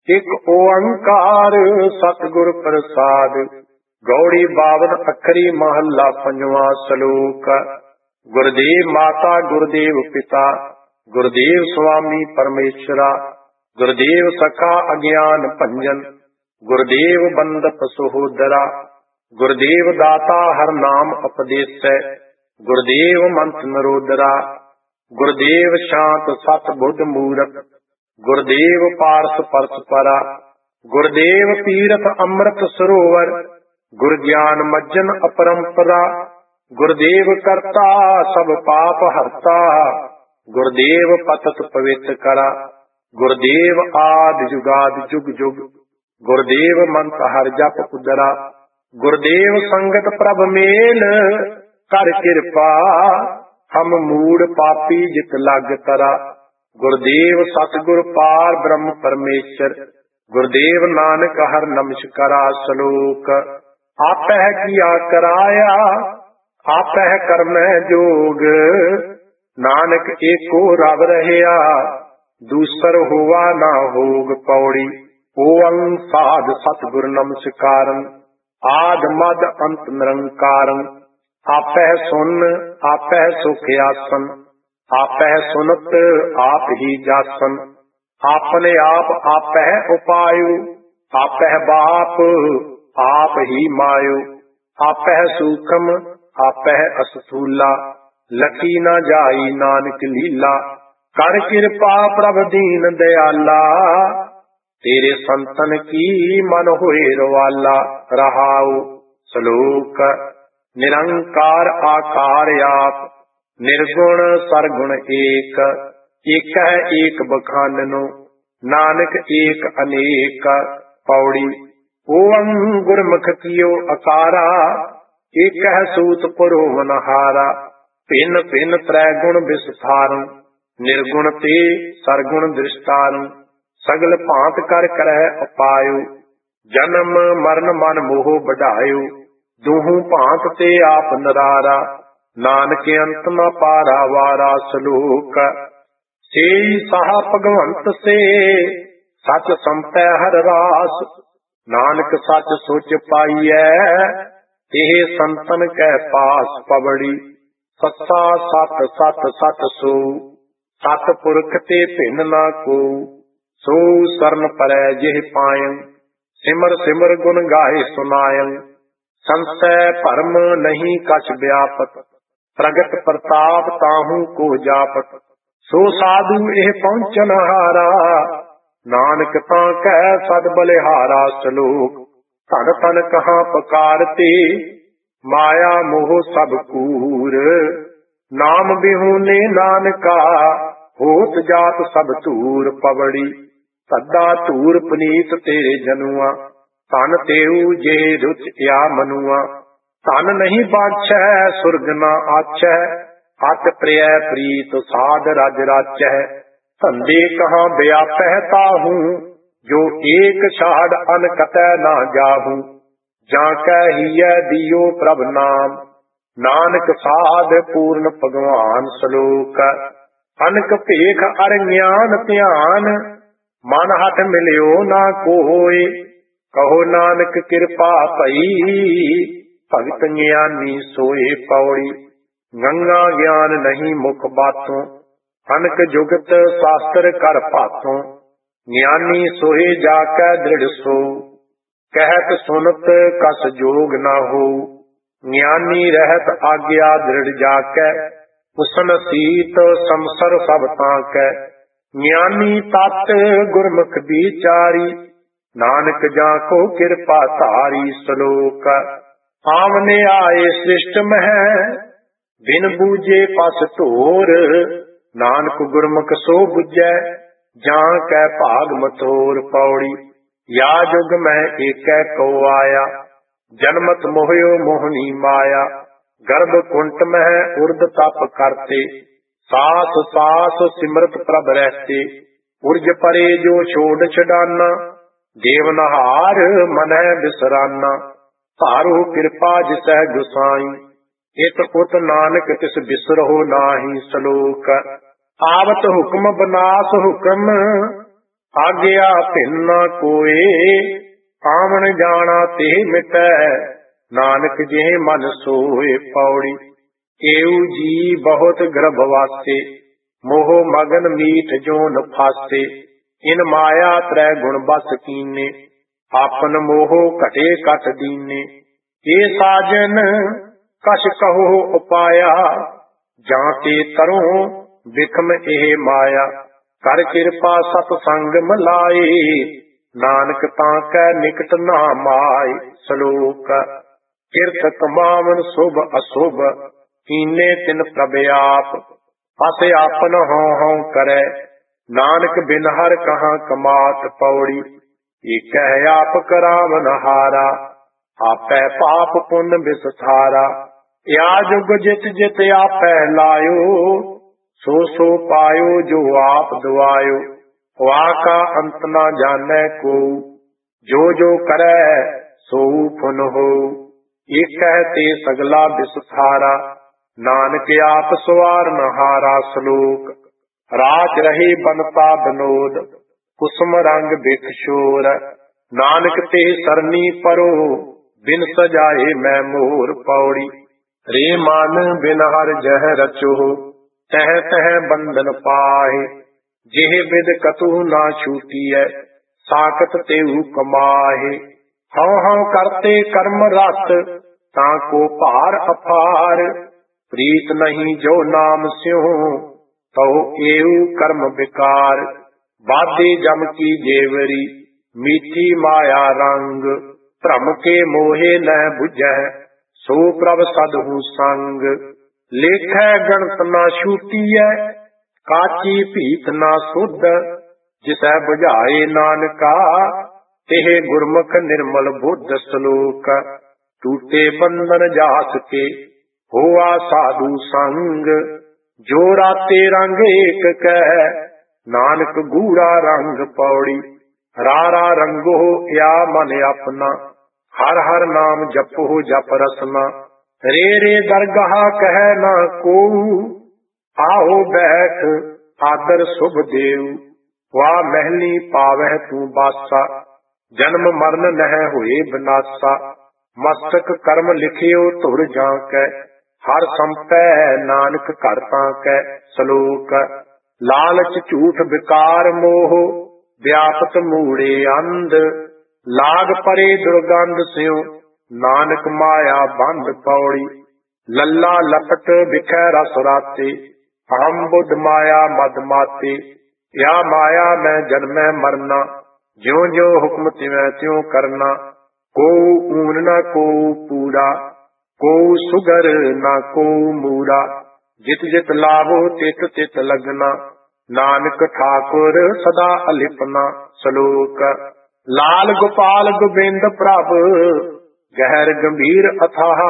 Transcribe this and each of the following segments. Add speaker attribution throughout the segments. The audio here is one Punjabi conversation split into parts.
Speaker 1: ਇੱਕ ਓੰਕਾਰ ਸਤਿਗੁਰ ਪ੍ਰਸਾਦ। ਗੌੜੀ 52 ਅੱਖਰੀ ਮਹੱਲਾ ਪੰਜਵਾਂ ਸ਼ਲੋਕ। ਗੁਰਦੇਵ ਮਾਤਾ ਗੁਰਦੇਵ ਪਿਤਾ, ਗੁਰਦੇਵ ਸੁਆਮੀ ਪਰਮੇਸ਼ਰਾ, ਗੁਰਦੇਵ ਸਖਾ ਅਗਿਆਨ ਭੰਜਨ, ਗੁਰਦੇਵ ਬੰਦਪ ਸਹੋਦਰਾ, ਗੁਰਦੇਵ ਦਾਤਾ ਹਰ ਨਾਮ ਉਪਦੇਸੈ, ਗੁਰਦੇਵ ਮੰਤ ਨਰੋਦਰਾ, ਗੁਰਦੇਵ ਸ਼ਾਂਤ ਸਤ ਬੁੱਧ ਮੂਰਤ, ਗੁਰਦੇਵ ਪਾਰਸ ਪਰਸਪਰਾ, ਗੁਰਦੇਵ ਤੀਰਥ ਅੰਮ੍ਰਿਤ ਸਰੋਵਰ, ਗੁਰ ਗਿਆਨ ਮੱਜਨ ਅਪਰੰਪਰਾ, ਗੁਰਦੇਵ ਕਰਤਾ ਸਭ ਪਾਪ ਹਰਤਾ, ਗੁਰਦੇਵ ਪਤਤ ਪਵਿੱਤ ਕਰਾ, ਗੁਰਦੇਵ ਆਦਿ ਜੁਗਾਦਿ ਜੁਗ ਜੁਗ, ਗੁਰਦੇਵ ਮੰਤ ਹਰ ਜਪ ਉਦਰਾ, ਗੁਰਦੇਵ ਸੰਗਤ ਪ੍ਰਭ ਮੇਲ ਕਰ ਕਿਰਪਾ, ਹਮ ਮੂੜ ਪਾਪੀ ਜਿਤ ਲਗ ਤਰਾ, ਗੁਰਦੇਵ ਸਤਿਗੁਰ ਪਾਰ ਬ੍ਰਹਮ ਪਰਮੇਸ਼ਰ, ਗੁਰਦੇਵ ਨਾਨਕ ਹਰ ਨਮਸਕਾਰਾ। ਸ਼ਲੋਕ। ਆਪਹਿ ਕੀਆ ਕਰਾਇਆ, ਆਪਹਿ ਕਰਮੈ ਜੋਗ, ਨਾਨਕ ਏਕੋ ਰਵ ਰਹਿਆ, ਦੂਸਰ ਹੋਵਾ ਨਾ ਹੋਗ। ਪੌੜੀ। ਓੰ ਸਾਧ ਸਤਿਗੁਰ ਨਮਸਕਾਰੰ, ਆਦ ਮਦ ਅੰਤ ਨਿਰੰਕਾਰੰ, ਆਪਹਿ ਸੁਨ ਆਪਹਿ ਸੁਖ ਆਸਨ, ਆਪਹਿ ਸੁਨਤ ਆਪ ਹੀ ਜਾਸਨ, ਆਪਣੇ ਆਪ ਆਪਹਿ ਉਪਾਯੁ, ਆਪਹਿ ਬਾਪ ਆਪ ਹੀ ਮਾਯੁ, ਆਪਹਿ ਸੂਖਮ ਆਪਹਿ ਅਸਥੂਲਾ, ਲਖੀ ਨਾ ਜਾਈ ਨਾਨਕ ਲੀਲਾ, ਕਰ ਕਿਰਪਾ ਪ੍ਰਭ ਦੀਨ ਦਿਆਲਾ, ਤੇਰੇ ਸੰਤਨ ਕੀ ਮਨ ਹੋਏ ਰਵਾਲਾ। ਰਹਾਉ। ਸ਼ਲੋਕ। ਨਿਰੰਕਾਰ ਆਕਾਰ ਆਪ, ਨਿਰਗੁਣ ਸਰਗੁਣ ਏਕ, ਇਕ ਹੈ ਏਕ ਬਖਾਨਨੋ, ਨਾਨਕ ਏਕ ਅਨੇਕ। ਪੌੜੀ। ਓੰ ਗੁਰਮੁਖ ਕੀਓ ਅਕਾਰਾ, ਇਕ ਹੈ ਸੂਤ ਪਰੋਵਨਹਾਰਾ, ਭਿੰਨ ਭਿੰਨ ਤ੍ਰੈ ਗੁਣ ਵਿਸਥਾਰੰ, ਨਿਰਗੁਣ ਤੇ ਸਰਗੁਣ ਦ੍ਰਿਸ਼ਟਾਰੰ, ਸਗਲ ਭਾਂਤ ਕਰ ਕਰੈ ਉਪਾਯੁ, ਜਨਮ ਮਰਨ ਮਨ ਮੋਹ ਵਡਾਇਓ, ਦੂਹੂ ਭਾਂਤ ਤੇ ਆਪ ਨਰਾਰਾ, ਨਾਨਕ ਅੰਤ ਨ ਪਾਰਾ ਵਾਰਾ। ਸ਼ਲੋਕ। ਸੇਈ ਸਾਹਾ ਭਗਵੰਤ ਸੇ, ਸਚ ਸੰਪੈ ਹਰ ਰਾਸ, ਨਾਨਕ ਸੱਚ ਸੋਚ ਪਾਈਐ, ਇਹ ਸੰਤਨ ਕੈ ਪਾਸ। ਪਵੜੀ। ਸੱਸਾ ਸਤ ਸਤ ਸਤ ਸੋ, ਸਤ ਪੁਰਖ ਤੇ ਭਿੰਨ ਨਾ ਕੋ, ਸੋ ਸਰਨ ਪਰੈ ਜਿਹ ਪਾਇੰ, ਸਿਮਰ ਸਿਮਰ ਗੁਣ ਗਾਏ ਸੁਨਾਇੰ, ਸੰਸੈ ਭਰਮ ਨਹੀਂ ਕਛ ਵਿਆਪਤ, ਪ੍ਰਗਟ ਪ੍ਰਤਾਪ ਤਾਹੂ ਕੋ ਜਾਪਤ, ਸੋ ਸਾਧੂ ਇਹ ਪਹੁੰਚਨ ਹਾਰਾ, ਨਾਨਕ ਤਾਂ ਕਹਿ ਸਦ ਬਲਿਹਾਰਾ। ਸ਼ਲੋਕ। ਧਨ ਧਨ ਕਹਾਂ ਪਕਾਰਤੇ, ਮਾਇਆ ਮੋਹ ਸਭ ਕੂਰ, ਨਾਮ ਬਿਹੂਨੇ ਨਾਨਕਾ, ਹੋਤ ਜਾਤ ਸਭ ਧੂਰ। ਪਵੜੀ। ਸੱਦਾ ਧੂਰ ਪਨੀਤ ਤੇਰੇ ਜਨੂਆ, ਧਨ ਤੇਊ ਜੇ ਰੁਚਿਆ ਮਨੂਆ, ਧਨ ਨਹੀਂ ਬਾਛੈ ਸੁਰਗ ਨਾ ਆਛੈ, ਅਤ ਪ੍ਰਿਯ ਪ੍ਰੀਤ ਸਾਧ ਰਜ ਰਾਚੈ, ਧੰਦੇ ਕਹਾਂ ਵਿਆਪਹਿ ਤਾਹੂ, ਜੋ ਏਕ ਛਾੜ ਅਨ ਕਤੈ ਨਾ ਜਾਹੂ, ਜਾਂ ਕੈ ਹੀਐ ਦਿਓ ਪ੍ਰਭ ਨਾਮ, ਨਾਨਕ ਸਾਧ ਪੂਰਨ ਭਗਵਾਨ। ਸ਼ਲੋਕ। ਅਨਕ ਭੇਖ ਅਰ ਗਿਆਨ ਧਿਆਨ, ਮਨ ਹਠ ਮਿਲਿਓ ਨਾ ਕੋਇ, ਕਹੋ ਨਾਨਕ ਕਿਰਪਾ ਭਈ, ਭਗਤ ਗਿਆਨੀ ਸੋਏ। ਪੌੜੀ। ਗੰਗਾ ਗਿਆਨ ਨਹੀਂ ਮੁਖ ਬਾਤੋਂ, ਅਨਕ ਜੁਗਤ ਸ਼ਾਸਤਰ ਕਰ ਭਾਤੋਂ, ਗਿਆਨੀ ਸੋਏ ਜਾ ਕੈ ਦ੍ਰਿੜ ਸੋ, ਕਹਿਤ ਸੁਨਤ ਕਸ ਜੋਗ ਨਾ ਹੋ, ਗਿਆਨੀ ਰਹਿਤ ਆਗਿਆ ਦ੍ਰਿੜ ਜਾ ਕੈ, ਉਸਨ ਸੀਤ ਸੰਸਰ ਸਭ ਤਾਂ ਕੈ, ਗਿਆਨੀ ਤਤ ਗੁਰਮੁਖ ਵਿਚਾਰੀ, ਨਾਨਕ ਜਾਂ ਕੋ ਕਿਰਪਾ ਧਾਰੀ। ਸ਼ਲੋਕ। ਆਵਨੇ ਆਏ ਸ੍ਰਿਸ਼ਟ ਮਹਿ, ਬਿਨ ਬੂਝੇ ਪਸ ਢੋਰ, ਨਾਨਕ ਗੁਰਮੁਖ ਸੋ ਬੁਝੈ, ਜਾਂ ਕੈ ਭਾਗ ਮਥੋਰ। ਪੌੜੀ। ਯਾ ਜੁਗ ਮਹਿ ਏਕੈ ਕੋ ਆਇਆ, ਜਨਮਤ ਮੋਹਿਓ ਮੋਹਣੀ ਮਾਇਆ, ਗਰਭ ਕੁੰਟ ਮਹਿ ਉਰਦ ਤਪ ਕਰਤੇ, ਸਾਸ ਸਾਸ ਸਿਮਰਤ ਪ੍ਰਭ ਰਹਿਤੇ, ਉਰਜ ਪਰੇ ਜੋ ਛੋੜ ਛਡਾਨਾ, ਦੇਵਨਹਾਰ ਮਨੈ ਬਿਸਰਾਨਾ, ਭਾਰੋ ਕਿਰਪਾ ਜਿਸੈ ਗੁਸਾਈ, ਇਤ ਉਤ ਨਾਨਕ ਤਿਸ ਬਿਸਰਹੁ ਨਾਹੀ। ਸ਼ਲੋਕ। ਆਵਤ ਹੁਕਮ ਬਨਾਸ ਹੁਕਮ, ਆਗਿਆ ਭਿੰਨ ਨਾ ਕੋਏ, ਆਵਣ ਜਾਣਾ ਤੇ ਮਿਟੈ, ਨਾਨਕ ਜਿਹ ਮਨ ਸੋਏ। ਪੌੜੀ ਏਉ ਜੀ ਬਹੁਤ ਗਰਭ ਵਾਸੇ, ਮੋਹ ਮਗਨ ਮੀਠ ਜੋਨ ਫਾਸੇ। ਇਨ ਮਾਇਆ ਤ੍ਰੈ ਗੁਣ ਬਸ ਕੀਨੇ, ਆਪਨ ਮੋਹ ਘਟੇ ਘਟ ਦੀਨੇ। ਏ ਸਾਜਨ ਕਛ ਕਹੋ ਉਪਾਇਆ, ਜਾਂ ਤੇ ਤਰੋ ਬਿਖਮ ਇਹ ਮਾਇਆ। ਕਰ ਕਿਰਪਾ ਸਤ ਸੰਗ ਮਲਾਏ, ਨਾਨਕ ਤਾਂ ਕੈ ਨਿਕਟ ਨਾ ਮਾਏ। ਸ਼ਲੋਕ ਕਿਰਤ ਕਮਾਵਨ ਸ਼ੁਭ ਅਸ਼ੁਭ, ਕੀਨੇ ਤਿਨ ਪ੍ਰਭ ਆਪ। ਫਸ ਆਪਨ ਹਉ ਹਉ ਕਰੈ, ਨਾਨਕ ਬਿਨ ਹਰ ਕਹਾਂ ਕਮਾਤ। ਪੌੜੀ ਏਕੈ ਆਪ ਕਰਾਵਨ ਹਾਰਾ, ਆਪੈ ਪਾਪ ਪੁੰਨ ਵਿਸਥਾਰਾ। ਯਾ ਜੁਗ ਜਿਤ ਜਿਤ ਆਪੈ ਲਾਇਓ, ਸੋ ਸੋ ਪਾਇਓ ਜੋ ਆਪ ਦੁਆਇਓ। ਵਾਕਾ ਅੰਤ ਨਾ ਜਾਣੈ ਕੋ, ਜੋ ਜੋ ਕਰੈ ਸੋ ਫੁਨ ਹੋ। ਏਕੈ ਤੇ ਸਗਲਾ ਵਿਸਥਾਰਾ, ਨਾਨਕ ਆਪ ਸਵਾਰਨ ਹਾਰਾ। ਸ਼ਲੋਕ ਰਾਜ ਰਹੇ ਬਨਤਾ ਬਨੋਦ, ਕੁਸਮ ਰੰਗ ਬਿਖ ਸ਼ੋਰ। ਨਾਨਕ ਤੇ ਸਰਨੀ ਪਰੋ, ਬਿਨ ਸਜਾਏ ਮੈਂ ਮੋਰ। ਪੌੜੀ ਰੇ ਮਨ ਬਿਨ ਹਰ ਜਹ ਰਚੋ, ਤਹ ਤਹ ਬੰਧਨ ਪਾਹੇ। ਜਿਹ ਬਿਦ ਕਤੂ ਨਾ ਛੂਟੀਐ, ਸਾਖਤ ਤੇਉ ਕਮਾਹੇ। ਹਉ ਹਉ ਕਰਤੇ ਕਰਮ ਰਸ, ਤਾਂ ਕੋ ਭਾਰ ਅਪਾਰ। ਪ੍ਰੀਤ ਨਹੀਂ ਜੋ ਨਾਮ ਸਿਉ, ਤਉ ਏਉ ਕਰਮ ਬਿਕਾਰ। ਬਾਧੇ ਜਮ ਕੀ ਜੇਵਰੀ, ਮੀਠੀ ਮਾਇਆ ਰੰਗ। ਭ੍ਰਮ ਕੇ ਮੋਹੇ ਨ ਬੁਝੈ, ਸੋ ਪ੍ਰਭ ਸਦਹੂ ਸੰਗ। ਲੇਖੈ ਗਣਤ ਨਾ ਛੂਟੀਐ, ਕਾਚੀ ਭੀਤ ਨਾ ਸੁਧ। ਜਿਸੈ ਬੁਝਾਏ ਨਾਨਕਾ, ਇਹ ਗੁਰਮੁਖ ਨਿਰਮਲ ਬੁੱਧ। ਸ਼ਲੋਕ ਟੂਟੇ ਬੰਧਨ ਜਾਸ ਕੇ, ਹੋਆ ਸਾਧੂ ਸੰਗ। ਜੋ ਰਾਤੇ ਰੰਗ ਏਕ ਕੈ, ਨਾਨਕ ਗੂੜਾ ਰੰਗ। ਪੌੜੀ ਰਾਰਾ ਰੰਗੋ ਯਾ ਮਨ ਆਪਣਾ, ਹਰ ਹਰ ਨਾਮ ਜਪੋ ਜਪ ਰਸਨਾ। ਰੇ ਰੇ ਦਰਗਾਹ ਕਹਿ ਨਾ ਕੋਊ, ਆਓ ਬੈਠ ਆਦਰ ਸੁਭ ਦੇਉ। ਵਾ ਮਹਿਲੀ ਪਾਵਹਿ ਤੂੰ ਬਾਸਾ, ਜਨਮ ਮਰਨ ਨਹਿ ਹੋਏ ਬਿਨਾਸਾ। ਮਸਤਕ ਕਰਮ ਲਿਖਿਓ ਧੁਰ ਜਾਂ ਕੈ, ਹਰ ਸੰਪੈ ਨਾਨਕ ਘਰ ਤਾਂ ਕੈ। ਸ਼ਲੋਕ ਲਾਲਚ ਝੂਠ ਵਿਕਾਰ ਮੋਹ, ਵਿਆਪਤ ਮੂੜੇ ਅੰਧ। ਲਾਗ ਪਰੇ ਦੁਰਗੰਧ ਸਿਉ, ਨਾਨਕ ਮਾਇਆ ਬੰਧ। ਪੌੜੀ ਲੱਲਾ ਲਪਟ ਵਿਖੈ ਰਸ ਰਾਤੇ, ਅਹੰ ਬੁੱਧ ਮਾਇਆ ਮਦ ਮਾਤੇ। ਯਾ ਮਾਇਆ ਮੈਂ ਜਨਮੈ ਮਰਨਾ, ਜਿਉ ਜਿਉ ਹੁਕਮ ਤਿਵੈ ਤਿਉ ਕਰਨਾ। ਕੋਊ ਊਨ ਨਾ ਕੋਊ ਪੂਰਾ, ਕੋਊ ਸੁਗਰ ਨਾ ਕੋਊ ਮੂਰਾ। ਜਿਤ ਜਿਤ ਲਾਭੋ ਤਿਤ ਤਿਤ ਲਗਨਾ, ਨਾਨਕ ਠਾਕੁਰ ਸਦਾ ਅਲਿਪਨਾ। ਸ਼ਲੋਕ ਲਾਲ ਗੋਪਾਲ ਗੋਬਿੰਦ ਪ੍ਰਭ, ਗਹਿਰ ਗੰਭੀਰ ਅਥਾਹ।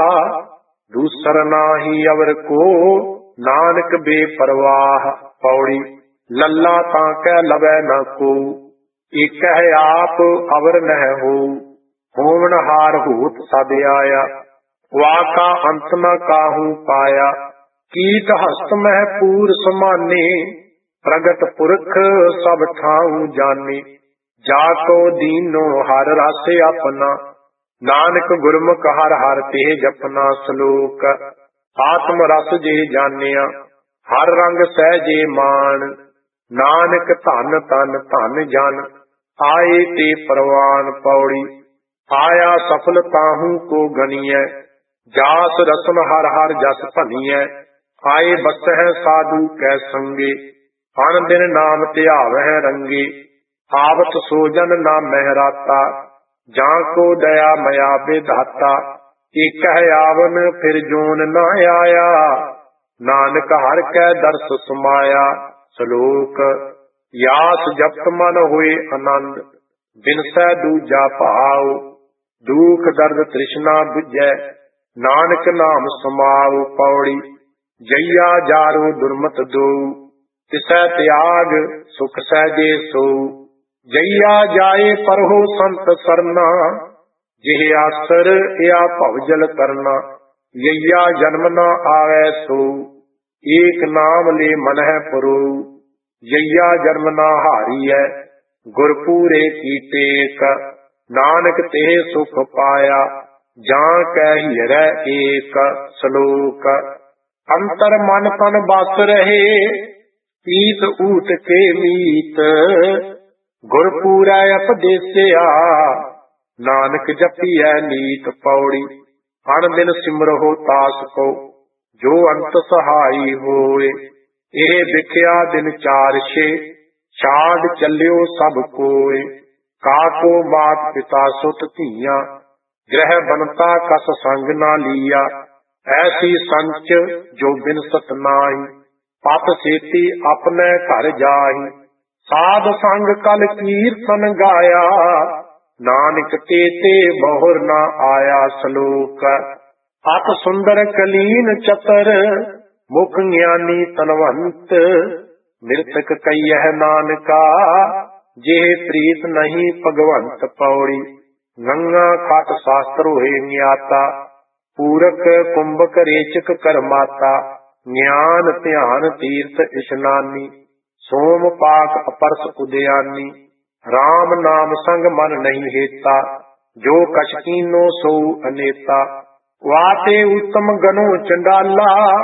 Speaker 1: ਦੂਸਰ ਨਾਹੀ ਅਵਰ ਕੋ, ਨਾਨਕ ਬੇਪਰਵਾਹ। ਪੌੜੀ ਲੱਲਾ ਤਾਂ ਕਹਿ ਲਵੈ ਨਾ ਕੋ, ਏਕਹਿ ਆਪ ਅਵਰ ਨਹਿ ਹੋ। ਹੋਵਨਹਾਰ ਹੋਤ ਸਦ ਆਇਆ, ਵਾਕਾ ਅੰਤ ਨ ਕਾਹੂ ਪਾਇਆ। ਕੀਟ ਹਸਤ ਮਹਿ ਪੂਰ ਸਮਾਨੇ, ਪ੍ਰਗਟ ਪੁਰਖ ਸਭ ਠਾਉ ਜਾਣੇ। ਜਾ ਕੋ ਦੀਨੋ ਹਰ ਰਸ ਆਪਣਾ, ਨਾਨਕ ਗੁਰਮੁਖ ਹਰ ਹਰ ਤੇ ਜਪਨਾ। ਸ਼ਲੋਕ ਆਤਮ ਰਸ ਜੇ ਜਾਣਿਆ, ਹਰ ਰੰਗ ਸਹਿਜੇ ਮਾਨ। ਨਾਨਕ ਧਨ ਤਨ ਧਨ ਜਨ, ਆਏ ਤੇ ਪਰਵਾਨ। ਪੌੜੀ ਆਇਆ ਸਫਲ ਤਾਹੂ ਕੋ ਗਣੀਐ, ਜਾਸ ਰਸਨ ਹਰ ਹਰ ਜਸ ਭਨੀਐ। ਆਏ ਬਸਹਿ ਸਾਧੂ ਕੈ ਸੰਗੇ, ਅਨ ਦਿਨ ਨਾਮ ਧਿਆਵਹਿ ਰੰਗੇ। ਆਵਤ ਸੋਜਨ ਨਾ ਮਹਿਰਾਤਾ, ਜਾਂ ਕੋ ਦਇਆ ਮਇਆ ਵਿਧਾਤਾ। ਏਕਹਿ ਆਵਨ ਫਿਰ ਜੋਨ ਨਾ ਆਇਆ, ਨਾਨਕ ਹਰ ਕੈ ਦਰਸ ਸਮਾਇਆ। ਸ਼ਲੋਕ ਯਾਸ ਜਪਤ ਮਨ ਹੋਏ ਆਨੰਦ, ਬਿਨਸੈ ਦੂਜਾ ਭਾਉ। ਦੁਖ ਦਰਦ ਤ੍ਰਿਸ਼ਨਾ ਬੁਝੈ, ਨਾਨਕ ਨਾਮ ਸਮਾਉ। ਪੌੜੀ ਜਈਆ ਜਾਰੋ ਦੁਰਮਤ ਦਉ, ਤਿਸੈ ਤਿਆਗ ਸੁਖ ਸਹਿਜੇ ਸੋਊ। ਜਈਆ ਜਾਏ ਪਰਹੋ ਸੰਤ ਸਰਨਾ, ਜਿਹ ਆਸਰ ਇਆ ਭਵਜਲ ਕਰਨਾ। ਯਈਆ ਜਨਮ ਨਾ ਆਵੈ ਸੋ, ਏਕ ਨਾਮ ਲੈ ਮਨਹਿ ਪਰੋ। ਯਈਆ ਜਨਮ ਨਾ ਹਾਰੀਐ, गुरपूरे की टेक, नानक ते सुख पाया, जां कै हीरै एक। श्लोक। अंतर मन तन बस रहे, ईत ऊत के मीत, गुरपूरै उपदेसिया, नानक जपियै नीत। पौड़ी। अन दिन सिमरहो तास को, जो अंत सहाई होए, एह विख्या दिन चार छे, छाड़ चलियो सब कोय। काको मात पिता सुत धीया, ग्रह बनता कस संग ना लिया, ऐसी संच जो बिन सत नाहि, पत सेती अपने घर जाहि। साध संग कल कीर्तन गाया, नानक ते बहुर ना आया। श्लोक। अत सुंदर कलीन चतर, मुख ज्ञानी तनवंत, मृतक कहियह नानका, जेह प्रीत नहीं भगवंत। पौड़ी। गंगा खाट शास्त्र होए ज्ञाता, पूरक कुंभक रेचक कर माता, ज्ञान ध्यान तीर्थ इशनानी, सोम पाक अपरस उदयानी। राम नाम संग मन नहीं हेता, जो कछ कीनो सो अनेता। वाते उत्तम गनो चंडाला,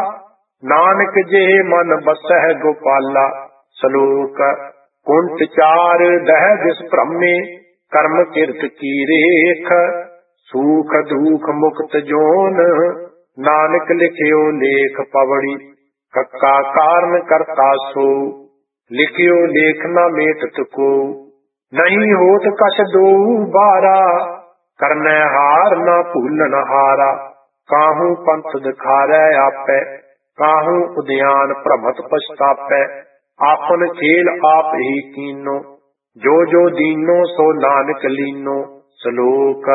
Speaker 1: नानक जेह मन बसह गोपाला। श्लोक। कुंट चार दह जिस भ्रमे, कर्म किरत की रेख, सूख दुख मुक्त जोन, नानक लिखियो लेख। पवड़ी। कक्का कारण करता सो, लिखियो लेख न मेटत को, नहीं होत कछ दो बारा, करने हार न भूलन हारा। काहू पंथ दिखारै आपै, काहू उद्यान भ्रमत पछतापै। आपन खेल आप ही कीनो, जो जो दीनो सो नानक लीनो। श्लोक।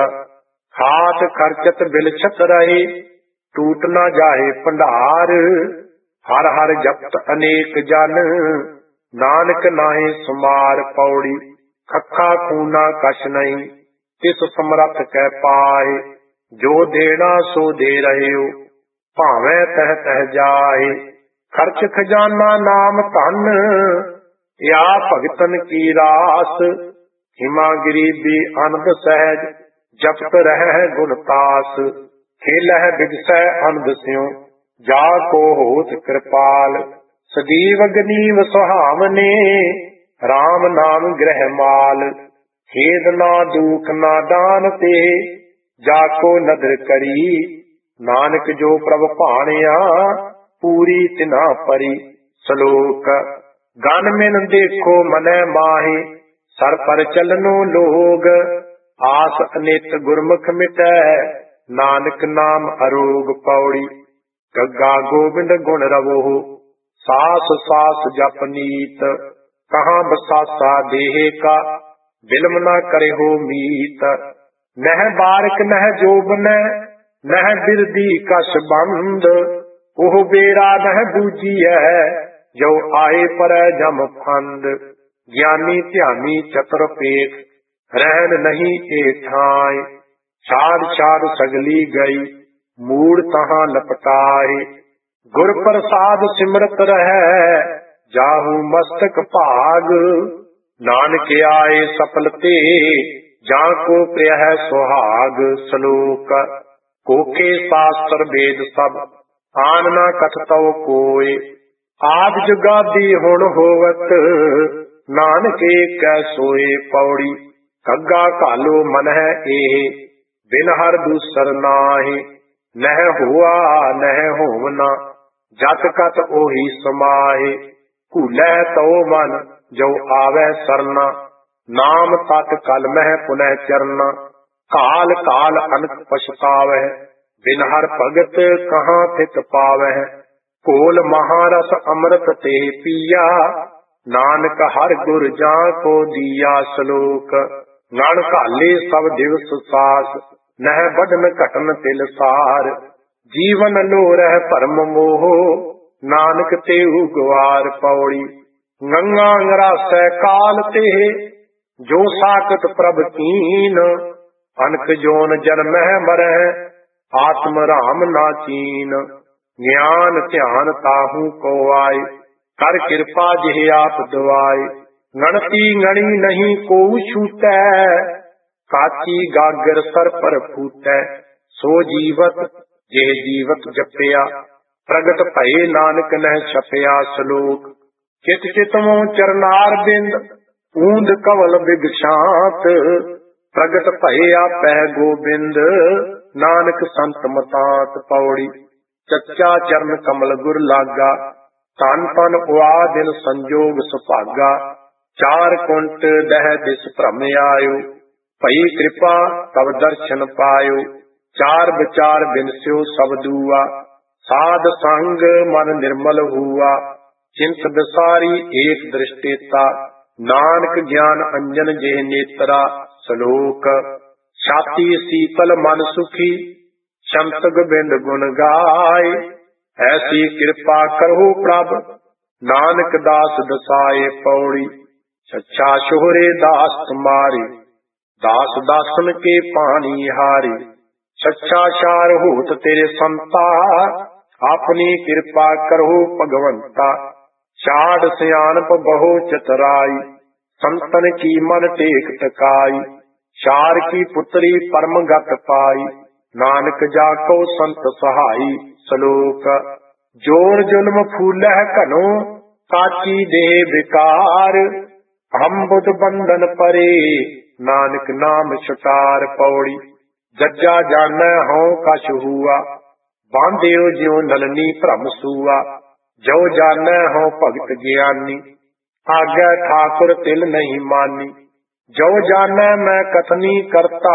Speaker 1: खाट खर्चत बिलछत रहे, टूट न जाए भंडार, हर हर जपत अनेक जन, नानक नाहि सुमार। पौड़ी। खखा खूना कछ नहीं, तिस समरथ कै पाए, जो देना सो दे रहे हो, भावें तह तह जाए। खर्च खजाना नाम धन, या भगतन की रास, हिमा गरीबी आनंद सहज, जपत रह गुणतास। खेलह बिगसै आनंद स्यों, जा को होत कृपाल, सजीव गनीव सुहावने, राम नाम ग्रह माल। खेद ना दुख ना दान ते, जाको नदर करी, नानक जो प्रभ भाणिया, पूरी तिना परी। श्लोक। गन मिन देखो मनै माहे, सर पर चलनो लोग, आस अनित गुरमुख मिटै, नानक नाम अरोग। पौड़ी। गग्गा गोबिंद गुण रवो, सास सास जप नीत, कहाँ बसासा देह का, बिलम न करे हो मीत। नह बारिक नह जोबन, नह बिरदी कश बंद, ओह बेरा नह बूझिए, जो आए पर जम फंद। ज्ञानी ध्यानी चतुर पेख, रहन नहीं ए ठाए, छाड़ छाड़ सगली गई, मूड तहाँ लपटाए। गुर प्रसाद सिमरत रहे, जाहू मस्तक भाग, नानक आए सफल ते, जाको प्रिय है सुहाग। श्लोक। कोके शास्त्र वेद सब, आन न कथतौ कोय, आद जुगादी हुण होवत, नानक कै सोए। पौड़ी। कग्गा कालो मन है एह, बिन हर दूसर नाहि, नह हुआ नह होवना, जत कत ओही समाहे। भूलै तो मन जो आवे सरना, नाम तत् कल मह पुनः चरना। काल काल अनक पछतावै, बिन हर भगत कहाँ थित पावै। कोल महारस अमृत ते पिया, नानक हर गुर जा को दिया। श्लोक। गण घाले सब दिवस सास, नह बढ़न घटन तिल सार, जीवन लो रह भरम मोह, नानक तेहु गवार। पौड़ी। गंगा अंगरासै काल ते, जो साकत प्रभ कीन, अनक जोन जन्मह मरह, आत्म राम ना चीन। ज्ञान ध्यान ताहू को आए, कर कृपा जिह आप दुआए, गणती गणी नहीं को छूटै, काची गागर सर पर फूटै। सो जीवत जे जीवत जपया, प्रगट भये नानक नह छपया। श्लोक। चित चितमो चरनार बिंद, ऊंद कवल बिगशात। प्रगट भये आपै गोबिंद, नानक संत मतात। पौड़ी। चच्चा चरण कमल गुर लागा, तन तन उआ दिन संजोग सुभागा। चार कुंट दह दिस भ्रम आयो, भई कृपा तब दर्शन पायो। चार विचार बिनस्यो सब दुआ, साध संग मन निर्मल हुआ। चिंत विसारी एक दृष्टेता, नानक ज्ञान अंजन जे नेत्रा। श्लोक। छाती शीतल मन सुखी, संत गोबिंद गुण गाय। ऐसी कृपा करो प्रभ, नानक दास दसाए। पौड़ी। सच्चा शोहरे दास तुम्हारे, दास दासन के पानी हारे। सच्चा शार होत तेरे संता, अपनी कृपा करो भगवंता। चाड़ सियानप बहु चतुराई, संतन की मन टेक टकाई। शार की पुत्री परम गत पाई, नानक जाको संत सहाई। श्लोक। जोर जुल्म फूलह कनो, काची देह विकार। हम बुध बंधन परे, नानक नाम छुटार। पौड़ी। जज्जा जानै हों कछ हुआ, बांध्यो ज्यों नलनी भ्रम सूआ। जो जानै हों भगत ज्ञानी, आगे ठाकुर तिल नहीं मानी। जो जानै मैं कथनी करता,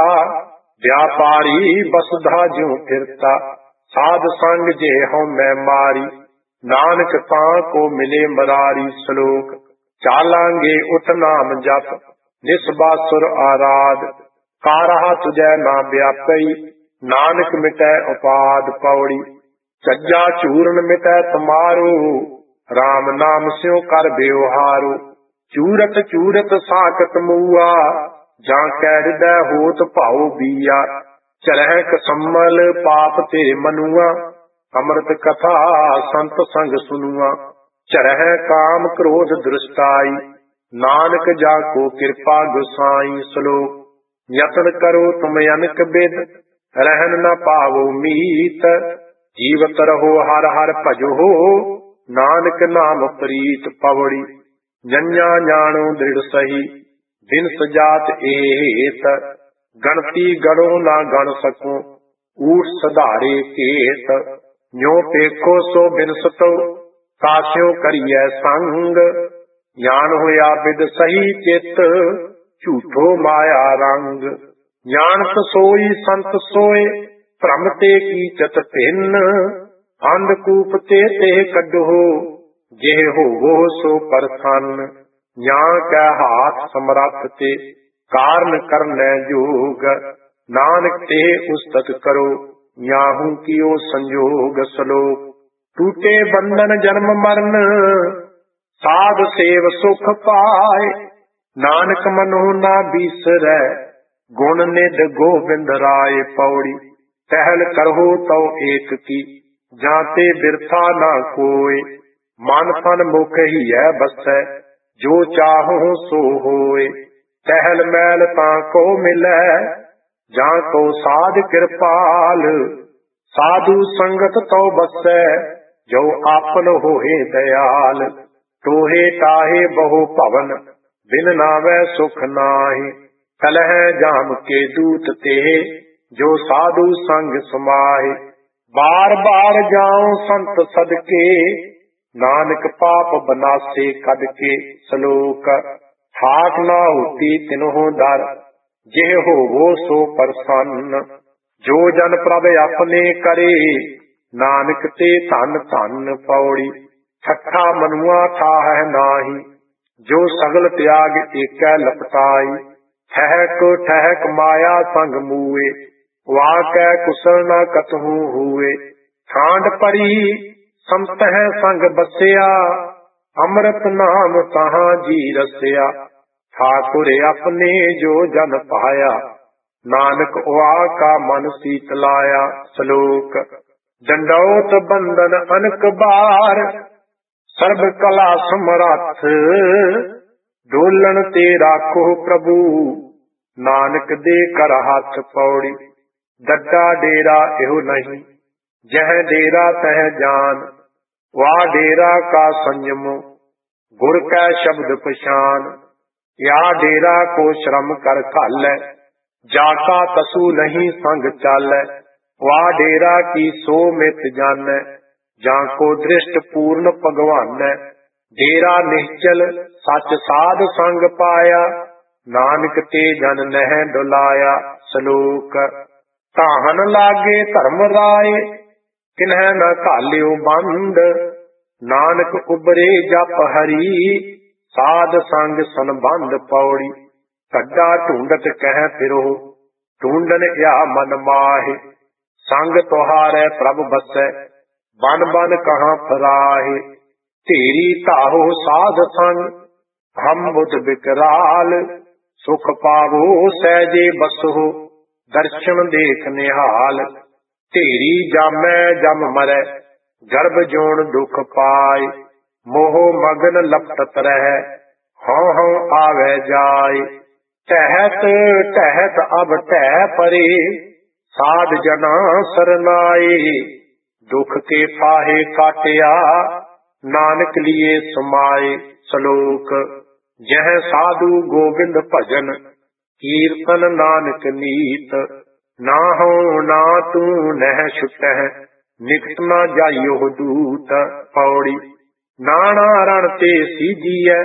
Speaker 1: व्यापारी वसुधा ज्यों फिरता। साध संग जे हों मैं मारी, नानक तां को मिले मरारी। श्लोक। चालांगे उठ नाम जप, निस्बासुर आराध। कारहा तुझै ना व्यापई, नानक मिटै उपाद। पौड़ी। चज्जा चूरन मिटै तुम्हारो, राम नाम स्यों कर व्यवहारो। चूरत चूरत साकत मुआ, जां कै हृदय होत भाव बिया। चरह कसम्मल पाप ते मनुआ, अमृत कथा संत संग सुनुआ। चरह काम क्रोध दृष्टाई, नानक जाको कृपा गुसाई। श्लोक। यत्न करो तुम अनक बिद, रहन न पावो मीत। जीवत रहो हर हर भजो, नानक नाम प्रीत। पवड़ी। जन्या जानो दृढ़ सही, दिन सजात एत। गणती गणो ना गण सको, ऊट सधारे केत। न्यो पेखो सो बिनसतो, कास्यो करिए संग। ज्ञान होया बिद सही चित, झूठो माया रंग। ज्ञानत सोई संत सोए, भ्रम ते कीचत भिन्न। अंधकूप ते कढो, जेह होवो सो परसन्न। ज्ञा कै हाथ समरथ ते, कारण करनै जोग। नानक ते उस्तत करो, ज्ञाहू कियो संजोग। श्लोक। टूटे बंधन जन्म मरण, साध सेव सुख पाए। नानक मनो ना बीसरै, गुण निध गोबिंद राय। पौड़ी। टहल करहो तो एक की, जाते बिरथा ना कोय। मन तन मुख ही है बसै, जो चाहो सो होए। टहल मैल ता को मिलै, जां को साध कृपाल। साधु संगत तो बसै, जो आपन होए दयाल। तोहे ताहे बहु भवन, बिन नावै सुख नाहि। कलह जाम के दूत ते, जो साधु संग समाहि। बार बार जाऊं संत सदके, नानक पाप बनासे कद के। श्लोक। ठाक ना होती तिन्हों दर, जेह होवो सो प्रसन्न। जो जन प्रभ अपने करे, नानक ते धन धन। पौड़ी। ठट्ठा मनुआ ठाह नाही, जो सगल त्याग एकै लपटाई। ठहक ठहक माया संग मूए, वाकै कुशल न कतहु हुए। ठांड परी संतह संग बसिया, अमृत नाम तहां जी रसिया। ठाकुर अपने जो जन पाया, नानक उआ का मन शीतलाया। श्लोक। दंडौत बंदन अनक बार, सर्व कला समरथ। ਡੋਲਣ ਤੇ ਰਾਖੋ ਪ੍ਰਭੂ, ਨਾਨਕ ਦੇ ਕਰ ਹੱਥ ਪੌੜੀ। ਦੱਡਾ ਡੇਰਾ ਇਹੋ ਨਹੀਂ, ਜਹ ਡੇਰਾ ਤਹ ਜਾਨ, ਵਾਹ ਡੇਰਾ ਕਾ ਸੰਜਮ, ਗੁਰ ਕੈ ਸ਼ਬਦ ਪਛਾਨ। ਯਾ ਡੇਰਾ ਕੋ ਸ਼ਰਮ ਕਰ ਘਾਲੈ, ਜਾ ਕਾ ਤਸੂ ਨਹੀਂ ਸੰਗ ਚਾਲੈ। ਵਾਹ ਡੇਰਾ ਕੀ ਸੋ ਮਿਤ ਜਾਣੈ, ਜਾਂ ਕੋ ਦ੍ਰਿਸ਼ਟ ਪੂਰਨ ਭਗਵਾਨੈ। ਡੇਰਾ ਨਿਸ਼ਚਲ ਸੱਚ ਸਾਧ ਸੰਗ ਪਾਇਆ, ਨਾਨਕ ਤੇ ਜਨ ਨਹਿ ਡੁਲਾਇਆ। ਸ਼ਲੋਕ। ਧਾਨ ਲਾਗੇ ਧਰਮ ਰਾਏ, ਕਿਨਹਿ ਨ ਘਾਲਿਓ ਬੰਦ। ਨਾਨਕ ਉਬਰੇ ਜਪ ਹਰੀ, ਸਾਧ ਸੰਗ ਸੰਬੰਧ ਪੌੜੀ। ਕੱਡਾ ਢੂੰਡਤ ਕਹਿ ਫਿਰੋ, ਢੂੰਡਨ ਇਆ ਮਨ ਮਾਹੇ। ਸੰਗ ਤੁਹਾਰੈ ਪ੍ਰਭ ਬਸੈ, ਬਨ ਬਨ ਕਹਾਂ ਫਰਾਹੇ। ਧੀਰੀ ਧਾਹੋ ਸਾਧ ਸੰਗ, ਹਮ ਬੁਧ ਬਿਕਰਾਲ। ਸੁਖ ਪਾਵੋ ਸਹਿਜੇ ਬਸੋ, ਦਰਸ਼ਨ ਦੇਖ ਨਿਹਾਲ। ਢੇਰੀ ਜਾਮੈ ਜਮ ਮਰੈ, ਗਰਭ ਜੋਨ ਦੁਖ ਪਾਏ। ਮੋਹ ਮਗਨ ਲਪਟਤ ਰਹਿ, ਹਉ ਹਉ ਆਵੈ ਜਾਏ। ਟਹਿਤ ਟਹਿਤ ਅਬ ਟਹਿ ਪਰੇ, ਸਾਧ ਜਨਾ ਸਰਨਾਏ। ਦੁਖ ਕੇ ਫਾਹੇ ਕਾਟਿਆ, ਨਾਨਕ ਲੀਏ ਸਮਾਏ। ਸ਼ਲੋਕ। ਜਹ ਸਾਧੂ ਗੋਬਿੰਦ ਭਜਨ, ਕੀਰਤਨ ਨਾਨਕ ਨੀਤ। ਨਾ ਹਉ ਨਾ ਤੂੰ ਨਹਿ ਛੁਟਹਿ, ਨਿਕਟ ਨਾ ਜਾਈਓ ਦੂਤ। ਪੌੜੀ। ਨਾਣਾ ਰਣ ਤੇ ਸੀਜੀਐ,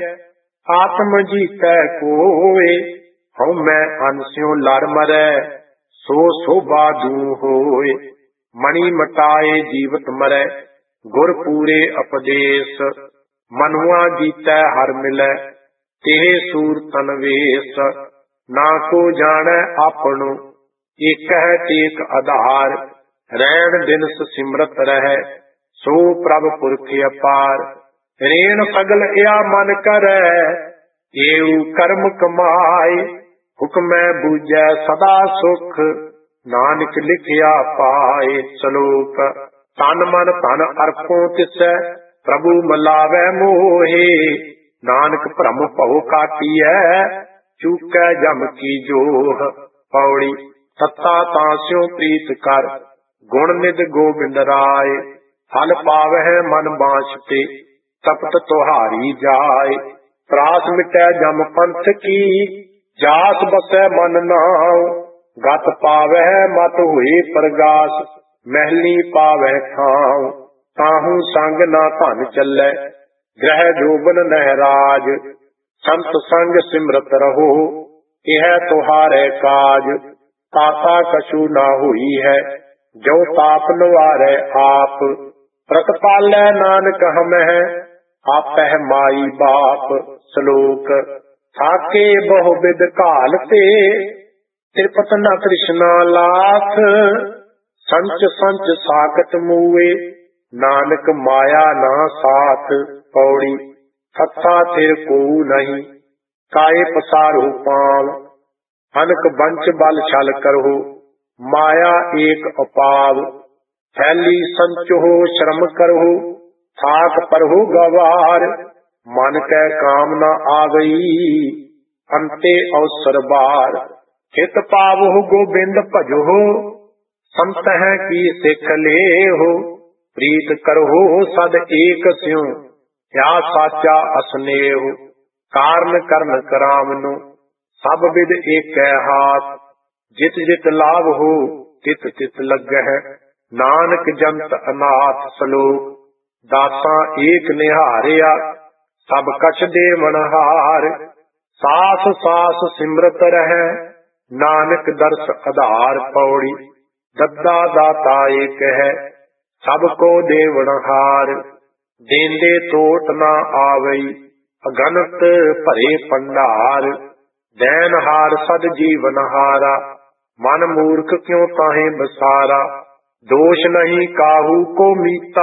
Speaker 1: ਆਤਮ ਜੀਤੈ ਕੋਏ। ਹਉ ਮੈਂ ਅਨਸਿਉ ਲੜ ਮਰੈ, ਸੋ ਸੋਭਾ ਦੂ ਹੋਏ। ਮਣੀ ਮਟਾਏ ਜੀਵਤ ਮਰੈ, ਗੁਰ ਪੂਰੇ ਉਪਦੇਸ। ਮਨੁਆ ਜੀਤੈ ਹਰ ਮਿਲੈ, ਤੇਹ ਸੂਰ ਤਨ ਵੇਸ। ਨਾ ਕੋ ਜਾਣੈ ਆਪਣੋ, ਏਕਹਿ ਟੇਕ ਆਧਾਰ। ਰੈਣ ਦਿਨਸ ਸਿਮਰਤ ਰਹੈ, ਸੋ ਪ੍ਰਭ ਪੁਰਖ ਅਪਾਰ। ਰੇਣ ਸਗਲ ਇਆ ਮਨ ਕਰੈ, ਏਉ ਕਰਮ ਕਮਾਏ। ਹੁਕਮੈ ਬੂਝੈ ਸਦਾ ਸੁਖ, ਨਾਨਕ ਲਿਖਿਆ ਪਾਏ। ਸ਼ਲੋਕ। ਤਨ ਮਨ ਧਨ ਅਰਪੋ ਤਿਸੈ, ਪ੍ਰਭੂ ਮਲਾਵੈ ਮੋਹੇ। ਨਾਨਕ ਭ੍ਰਮ ਭਉ ਕਾਟੀਐ, ਚੂਕੈ ਜਮ ਕੀ ਜੋਹ। ਪੌੜੀ। ਤੱਤਾ ਤਾਂਸਿਓ ਪ੍ਰੀਤ ਕਰ, ਗੁਣ ਨਿਧ ਗੋਬਿੰਦ ਰਾਏ। ਫਲ ਪਾਵਹਿ ਮਨ ਬਾਛ ਤੇ, ਤਪਤ ਤੁਹਾਰੀ ਜਾਏ। ਤਰਾਸ ਮਿਟੈ ਜਮ ਪੰਥ ਕੀ, ਜਾਸ ਬਸੈ ਮਨ ਨਾਉ। ਗਤ ਪਾਵਹਿ ਮਤ ਹੋਏ ਪ੍ਰਗਾਸ, ਮਹਿਲੀ ਪਾਵਹਿ ਥਾਉ। ਤਾਹੂ ਸੰਗ ਨਾ ਧਨ ਚੱਲੈ, ਗ੍ਰਹਿ ਜੋਬਨ ਨਹਿ ਰਾਜ। ਸੰਤ ਸੰਗ ਸਿਮਰਤ ਰਹੋ, ਇਹ ਤੁਹਾਰੇ ਕਾਜ। ਤਾਤਾ ਕਛੂ ਨਾ ਹੋਈ ਹੈ, ਜੋ ਤਾਪ ਨਿਵਾਰੈ ਆਪ। ਪ੍ਰਤਪਾਲੈ ਨਾਨਕ ਹਮਹਿ, ਆਪਹਿ ਮਾਈ ਬਾਪ। ਸ਼ਲੋਕ। ਥਾਕੇ ਬਹੁ ਬਿਦ ਘਾਲ ਤੇ, ਤ੍ਰਿਪਤ ਨ ਤ੍ਰਿਸ਼ਨਾ ਲਾਥ। ਸੰਚ ਸੰਚ ਸਾਕਟ ਮੂਏ, ਨਾਨਕ ਮਾਇਆ ਨਾ ਸਾਥ। ਪੌੜੀ। ਥੱਥਾ ਥਿਰ ਕੋਊ ਨਹੀਂ, ਕਾਏ ਪਸਾਰੋ ਪਾਵ। ਅਨਕ ਬੰਚ ਬਲ ਛਲ ਕਰੋ, ਮਾਇਆ ਏਕ ਅਪਾਵ। ਫੈਲੀ ਸੰਚੋ ਸ਼ਰਮ ਕਰੋ, ਥਾਕ ਪਰਹੁ ਗਵਾਰ। ਮਨ ਕੈ ਕਾਮਨਾ ਆ ਗਈ, ਅੰਤੇ ਅਵਸਰ ਬਾਰ। ਹਿਤ ਪਾਵਹੁ ਗੋਬਿੰਦ ਭਜੋ, ਸੰਤਹਿ ਕੀ ਸਿੱਖ ਲੇਹੋ। ਪ੍ਰੀਤ ਕਰਹੁ ਸਦ ਏਕ ਸਿਉ, ਕਿਆ ਸਾਚਾ ਅਸਨੇਹੁ। ਕਾਰਨ ਕਰਨ ਕਰਾਵਨੁ, ਸਭ ਵਿਦ ਏਕੈ ਹਾਥ। ਜਿਤ ਜਿਤ ਲਾਭ ਹੋ, ਤਿਤ ਤਿਤ ਲੱਗਹਿ, ਨਾਨਕ ਜੰਤ ਅਨਾਥ। ਸ਼ਲੋਕ। ਦਾਸਾਂ ਏਕ ਨਿਹਾਰਿਆ, ਸਭ ਕਛ ਦੇਵਨਹਾਰ। ਸਾਸ ਸਾਸ ਸਿਮਰਤ ਰਹਿ, ਨਾਨਕ ਦਰਸ ਆਧਾਰ। ਪੌੜੀ। ਦੱਦਾ ਦਾਤਾ ਏਕ ਹੈ, ਸਭ ਕੋ ਦੇਵਨਹਾਰ। ਦੇਂਦੇ ਟੋਟ ਨਾ ਆਵਈ, ਅਗਨਤ ਭਰੇ ਭੰਡਾਰ। ਦੈਨਹਾਰ ਸਦ ਜੀਵਨਹਾਰਾ, ਮਨ ਮੂਰਖ ਕਿਉ ਤਾਹੇ ਬਸਾਰਾ। ਦੋਸ਼ ਨਹੀਂ ਕਾਹੂ ਕੋ ਮੀਤਾ,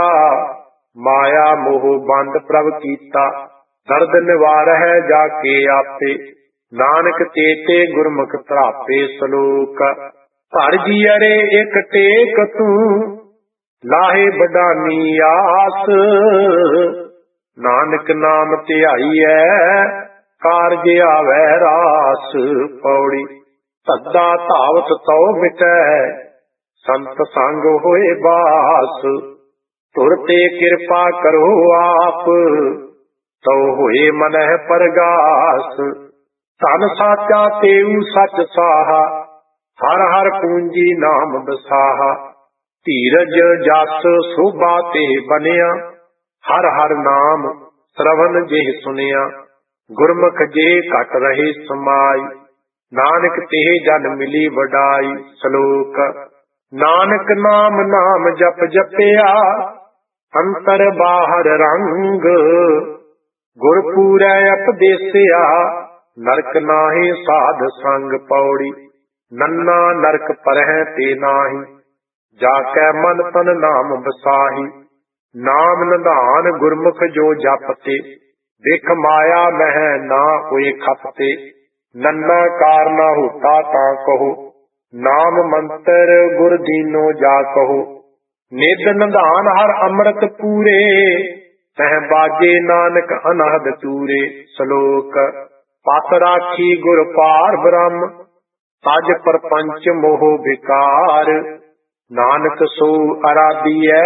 Speaker 1: ਮਾਇਆ ਮੋਹ ਬੰਦ ਪ੍ਰਭ ਕੀਤਾ। ਦਰਦ ਨਿਵਾਰਹਿ ਜਾ ਕੇ ਆਪੇ, ਨਾਨਕ ਤੇਤੇ ਗੁਰਮੁਖ ਧਰਾਪੇ। ਸ਼ਲੋਕ। ਧਰ ਜੀਅਰੇ ਇਕ ਟੇਕ ਤੂੰ, ਲਾਹੇ ਬਡਾਨੀ ਆਸ। ਨਾਨਕ ਨਾਮ ਧਿਆਈਐ, ਕਾਰਜ ਆਵੈ ਰਾਸ ਪੌੜੀ। ਧੱਦਾ ਧਾਵਤ ਤਉ ਮਿਟੈ ਸੰਤ ਸੰਗ ਹੋਏ ਬਾਸ। ਧੁਰ ਤੇ ਕਿਰਪਾ ਕਰੋ ਆਪ ਤਉ ਹੋਏ ਮਨਹਿ ਪਰਗਾਸ। ਧਨ ਸਾਚਾ ਤੇਊ ਸਚ ਸਾਹਾ ਹਰ ਹਰ ਪੂੰਜੀ ਨਾਮ ਬਸਾਹਾ। ਧੀਰਜ ਜਸ ਸੋਭਾ ਤੇ ਬਨਿਆ ਹਰ ਹਰ ਨਾਮ ਸਰਵਨ ਜਿਹ ਸੁਨਿਆ। ਗੁਰਮੁਖ ਜੇ ਘਟ ਰਹੇ ਸਮਾਈ ਨਾਨਕ ਤੇ ਜਨ ਮਿਲੀ ਵਡਾਈ। ਸ਼ਲੋਕ। ਨਾਨਕ ਨਾਮ ਨਾਮ ਜਪ ਜਪਿਆ ਅੰਤਰ ਬਾਹਰ ਰੰਗ। ਗੁਰ ਪੂਰੈ ਉਪਦੇਸਿਆ ਨਰਕ ਨਾਹੀ ਸਾਧ ਸੰਗ ਪੌੜੀ। ਨੰਨਾ ਨਰਕ ਪਰਹਿ ਤੇ ਨਾਹੀ ਜਾ ਕੈ ਮਨ ਤਨ ਨਾਮ ਬਸਾਹੀ। ਨਾਮ ਨਿਧਾਨ ਗੁਰਮੁਖ ਜੋ ਜਪਤੇ ਦੇਖ ਮਾਇਆ ਮਹਿ ਨਾ ਹੋਏ ਖਪਤੇ। ਨੰਨਾ ਕਾਰਨਾ ਹੋਤਾ ਤਾਂ ਕਹੋ ਨਾਮ ਮੰਤਰ ਗੁਰ ਦੀਨੋ ਜਾ ਕਹੋ। ਨਿਧ ਨਿਧਾਨ ਹਰ ਅੰਮ੍ਰਿਤ ਪੂਰੇ ਤਹਿ ਬਾਜੇ ਨਾਨਕ ਅਨਹਦ ਤੂਰੇ। ਸ਼ਲੋਕ। ਪਤ ਰਾਖੀ ਗੁਰ ਪਾਰ ਬ੍ਰਹਮ ਤਜ ਪਰਪੰਚ ਮੋਹ ਵਿਕਾਰ। ਨਾਨਕ ਸੋ ਅਰਾਧੀਐ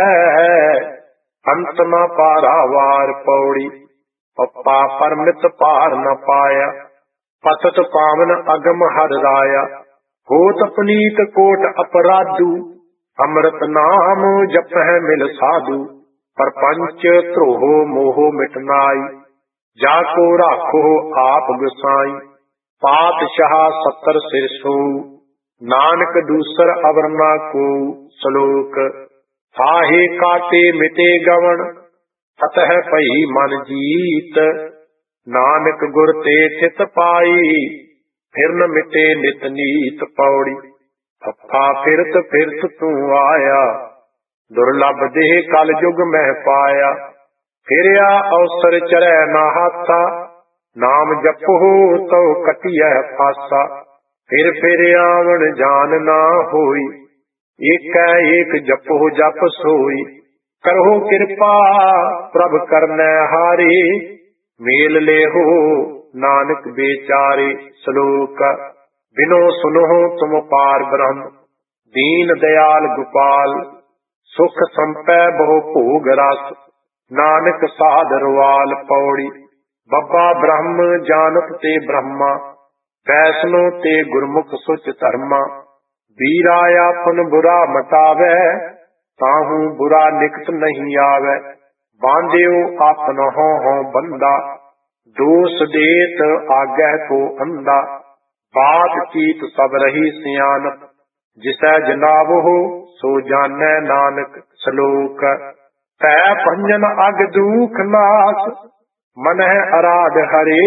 Speaker 1: ਅੰਤ ਨ ਪਾਰਾਵਾਰ ਪੌੜੀ। ਪੱਪਾ ਪਰਮਿਤ ਪਾਰ ਨ ਪਾਇਆ ਪਤਤ ਪਾਵਨ ਅਗਮ ਹਰ ਰਾਇਆ। ਹੋਤ ਪਨੀਤ ਕੋਟ ਅਪਰਾਧੂ ਅੰਮ੍ਰਿਤ ਨਾਮ ਜਪਹਿ ਮਿਲ ਸਾਧੂ। ਪਰਪੰਚ ਧਰੋਹ ਮੋਹ ਮਿਟਨਾਈ ਜਾ ਕੋ ਰਾਖੋ ਆਪ ਗੁਸਾਈ। ਪਾਤਸ਼ਾਹ 70 ਸਿਰ ਸੋ ਨਾਨਕ ਦੂਸਰ ਅਵਰ ਨਾ ਕੋ। ਸ਼ਲੋਕ। ਫਾਹੇ ਕਾਟੇ ਮਿਟੇ ਗਵਣ ਫਤਹਿ ਭਈ ਮਨ ਜੀਤ। ਨਾਨਕ ਗੁਰ ਤੇ ਥਿਤ ਪਾਈ ਫਿਰ ਨ ਮਿਟੇ ਨਿਤ ਨੀਤ ਪੌੜੀ। ਫੱਫਾ ਫਿਰਤ ਫਿਰਤ ਤੂੰ ਆਇਆ ਦੁਰਲਭ ਦੇਹ ਕਲ ਜੁਗ ਮਹਿ ਪਾਇਆ। ਫਿਰਿਆ ਅਵਸਰ ਚਰੈ ਨਾ ਹਾਥਾ ਨਾਮ ਜਪੋ ਤਉ ਕਟਿਐ ਫਾਸਾ। ਫਿਰ ਆਵਣ ਜਾਨ ਨਾ ਹੋਈ ਏਕੈ ਏਕ ਜਪੋ ਜਪ ਸੋਈ। ਕਰੋ ਕਿਰਪਾ ਪ੍ਰਭ ਕਰਨੈ ਹਾਰੇ ਮੇਲ ਲੇਹੋ ਨਾਨਕ ਬੇਚਾਰੇ। ਸ਼ਲੋਕ। ਬਿਨੋ ਸੁਨੋ ਤੁਮ ਪਾਰ ਬ੍ਰਹਮ ਦੀਨ ਦਿਆਲ ਗੋਪਾਲ। ਸੁਖ ਸੰਪੈ ਬਹੁ ਭੋਗ ਰਸ ਨਾਨਕ ਸਾਧ ਰਵਾਲ ਪੌੜੀ। ਬੱਬਾ ਬ੍ਰਹਮ ਜਾਨਤ ਤੇ ਬ੍ਰਹਮਾ ਵੈਸਨੋ ਤੇ ਗੁਰਮੁਖ ਸੁਚ ਧਰਮਾ। ਵੀਰਾ ਆਪਨ ਬੁਰਾ ਮਟਾਵੈ ਤਾਹੂ ਬੁਰਾ ਨਿਕਟ ਨਹੀਂ ਆਵੈ। ਬਾਂਧਿਓ ਆਪਨ ਹੋਂ ਬੰਦਾ ਦੋਸ ਦੇਤ ਆਗਹਿ ਕੋ ਅੰਦਾ। ਬਾਤ ਚੀਤ ਸਭ ਰਹੀ ਸਿਆਨਤ ਜਿਸੈ ਜਨਾਵਹੁ ਸੋ ਜਾਣੈ ਨਾਨਕ। ਸ਼ਲੋਕ। ਤੈ ਭੰਜਨ ਅਗ ਦੂਖ ਨਾਸ ਮਨਹਿ ਅਰਾਧ ਹਰੇ।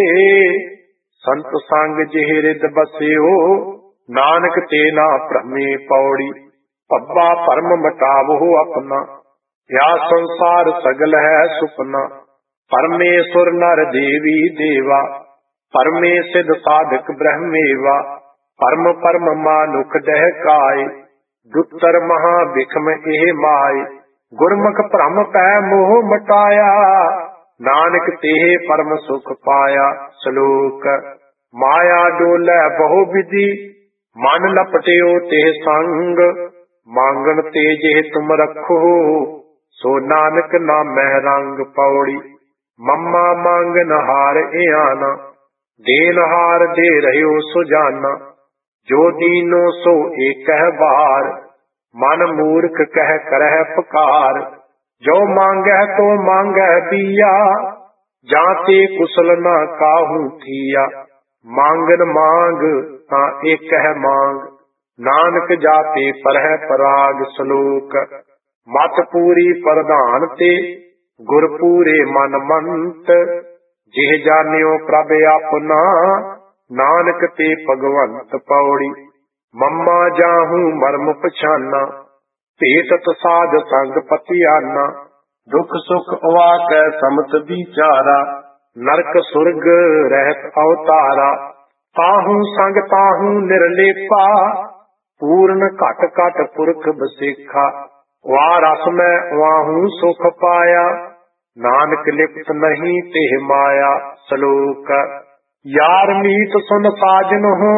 Speaker 1: ਸੰਤ ਸੰਗ ਜਿਹ ਰਿਦ ਬਸਿਓ ਨਾਨਕ ਤੇ ਨਾ ਭ੍ਰਮੇ ਪੌੜੀ। ਪੱਬਾ ਭਰਮ ਮਟਾਵਹੁ ਆਪਣਾ ਯਾ ਸੰਸਾਰ ਸਗਲ ਹੈ ਸੁਪਨਾ। ਪਰਮੇਸ਼ੁਰ ਨਰ ਦੇਵੀ ਦੇਵਾ ਪਰਮੇ ਸਿਧ ਸਾਧਕ ਬ੍ਰਹਮੇਵਾ। ਪਰਮ ਪਰਮ ਮਾਨੁਖ ਦਹਿ ਕਾਏ ਦੁੱਤਰ ਮਹਾ ਬਿਖਮ ਇਹ ਮਾਏ। ਗੁਰਮੁਖ ਭ੍ਰਮ ਪੈ ਮੋਹ ਮਟਾਇਆ ਨਾਨਕ ਤੇ ਪਰਮ ਸੁਖ ਪਾਇਆ। ਸ਼ਲੋਕ। ਮਾਇਆ ਡੋਲੇ ਬਹੁ ਵਿਧੀ ਮਨ ਲਪਟਿਓ ਤੇ ਸੰਗ। ਮੰਗਣ ਤੇ ਜੇ ਤੁਮ ਰੱਖੋ ਸੋ ਨਾਨਕ ਨਾਮੈ ਰੰਗ ਪੌੜੀ। ਮੰਮਾ ਮੰਗਨ ਹਾਰ ਇਆਨਾ ਦੇਨ ਹਾਰ ਦੇ ਰਹਿਓ ਸੁਜਾਨਾ। ਜੋ ਦੀਨੋ ਸੋ ਏਕਹਿ ਬਾਰ ਮਨ ਮੂਰਖ ਕਹਿ ਕਰਹਿ ਪੁਕਾਰ। ਜੋ ਮੰਗੈ ਤੋ ਮੰਗੈ ਦੀਆ ਜਾਂ ਤੇ ਕੁਸਲ ਨਾ ਕਾਹੂ ਥੀਆ। ਮੰਗਨ ਮੰਗ ਤਾਂ ਏਕਹਿ ਮੰਗ ਨਾਨਕ ਜਾਤੇ ਪਰਹਿ ਪਰਾਗ। ਸ਼ਲੋਕ। ਮਤ ਪੂਰੀ ਪ੍ਰਧਾਨ ਤੇ ਗੁਰ ਪੂਰੇ ਮਨ ਮੰਤ। ਜਿਹ ਜਾਣਿਓ ਪ੍ਰਭ ਆਪਣਾ ਨਾਨਕ ਤੇ ਭਗਵੰਤ ਪੌੜੀ। ਮੰਮਾ ਜਾਹੂ ਮਰਮ ਪਛਾਨਾ ਭੇਟਤ ਸਾਧ ਸੰਗ ਪਤਿਆਨਾ। ਦੁਖ ਸੁਖ ਅਵਾਕੈ ਸਮਤ ਵਿਚਾਰਾ ਨਰਕ ਸੁਰਗ ਰਹਿਤ ਅਵਤਾਰਾ। ਤਾਹੂ ਸੰਗ ਤਾਹੂ ਨਿਰਲੇਪਾ ਪੂਰਨ ਘਟ ਘਟ ਪੁਰਖ ਬਸੇਖਾ। ਵਾ ਰਸ ਮੈਂ ਵਾਹੂ ਸੁਖ ਪਾਇਆ ਨਾਨਕ ਲਿਪਤ ਨਹੀਂ ਤੇ ਮਾਇਆ। ਸਲੋਕ। ਯਾਰ ਮੀਤ ਸੁਨ ਸਾਜਨ ਹੋ,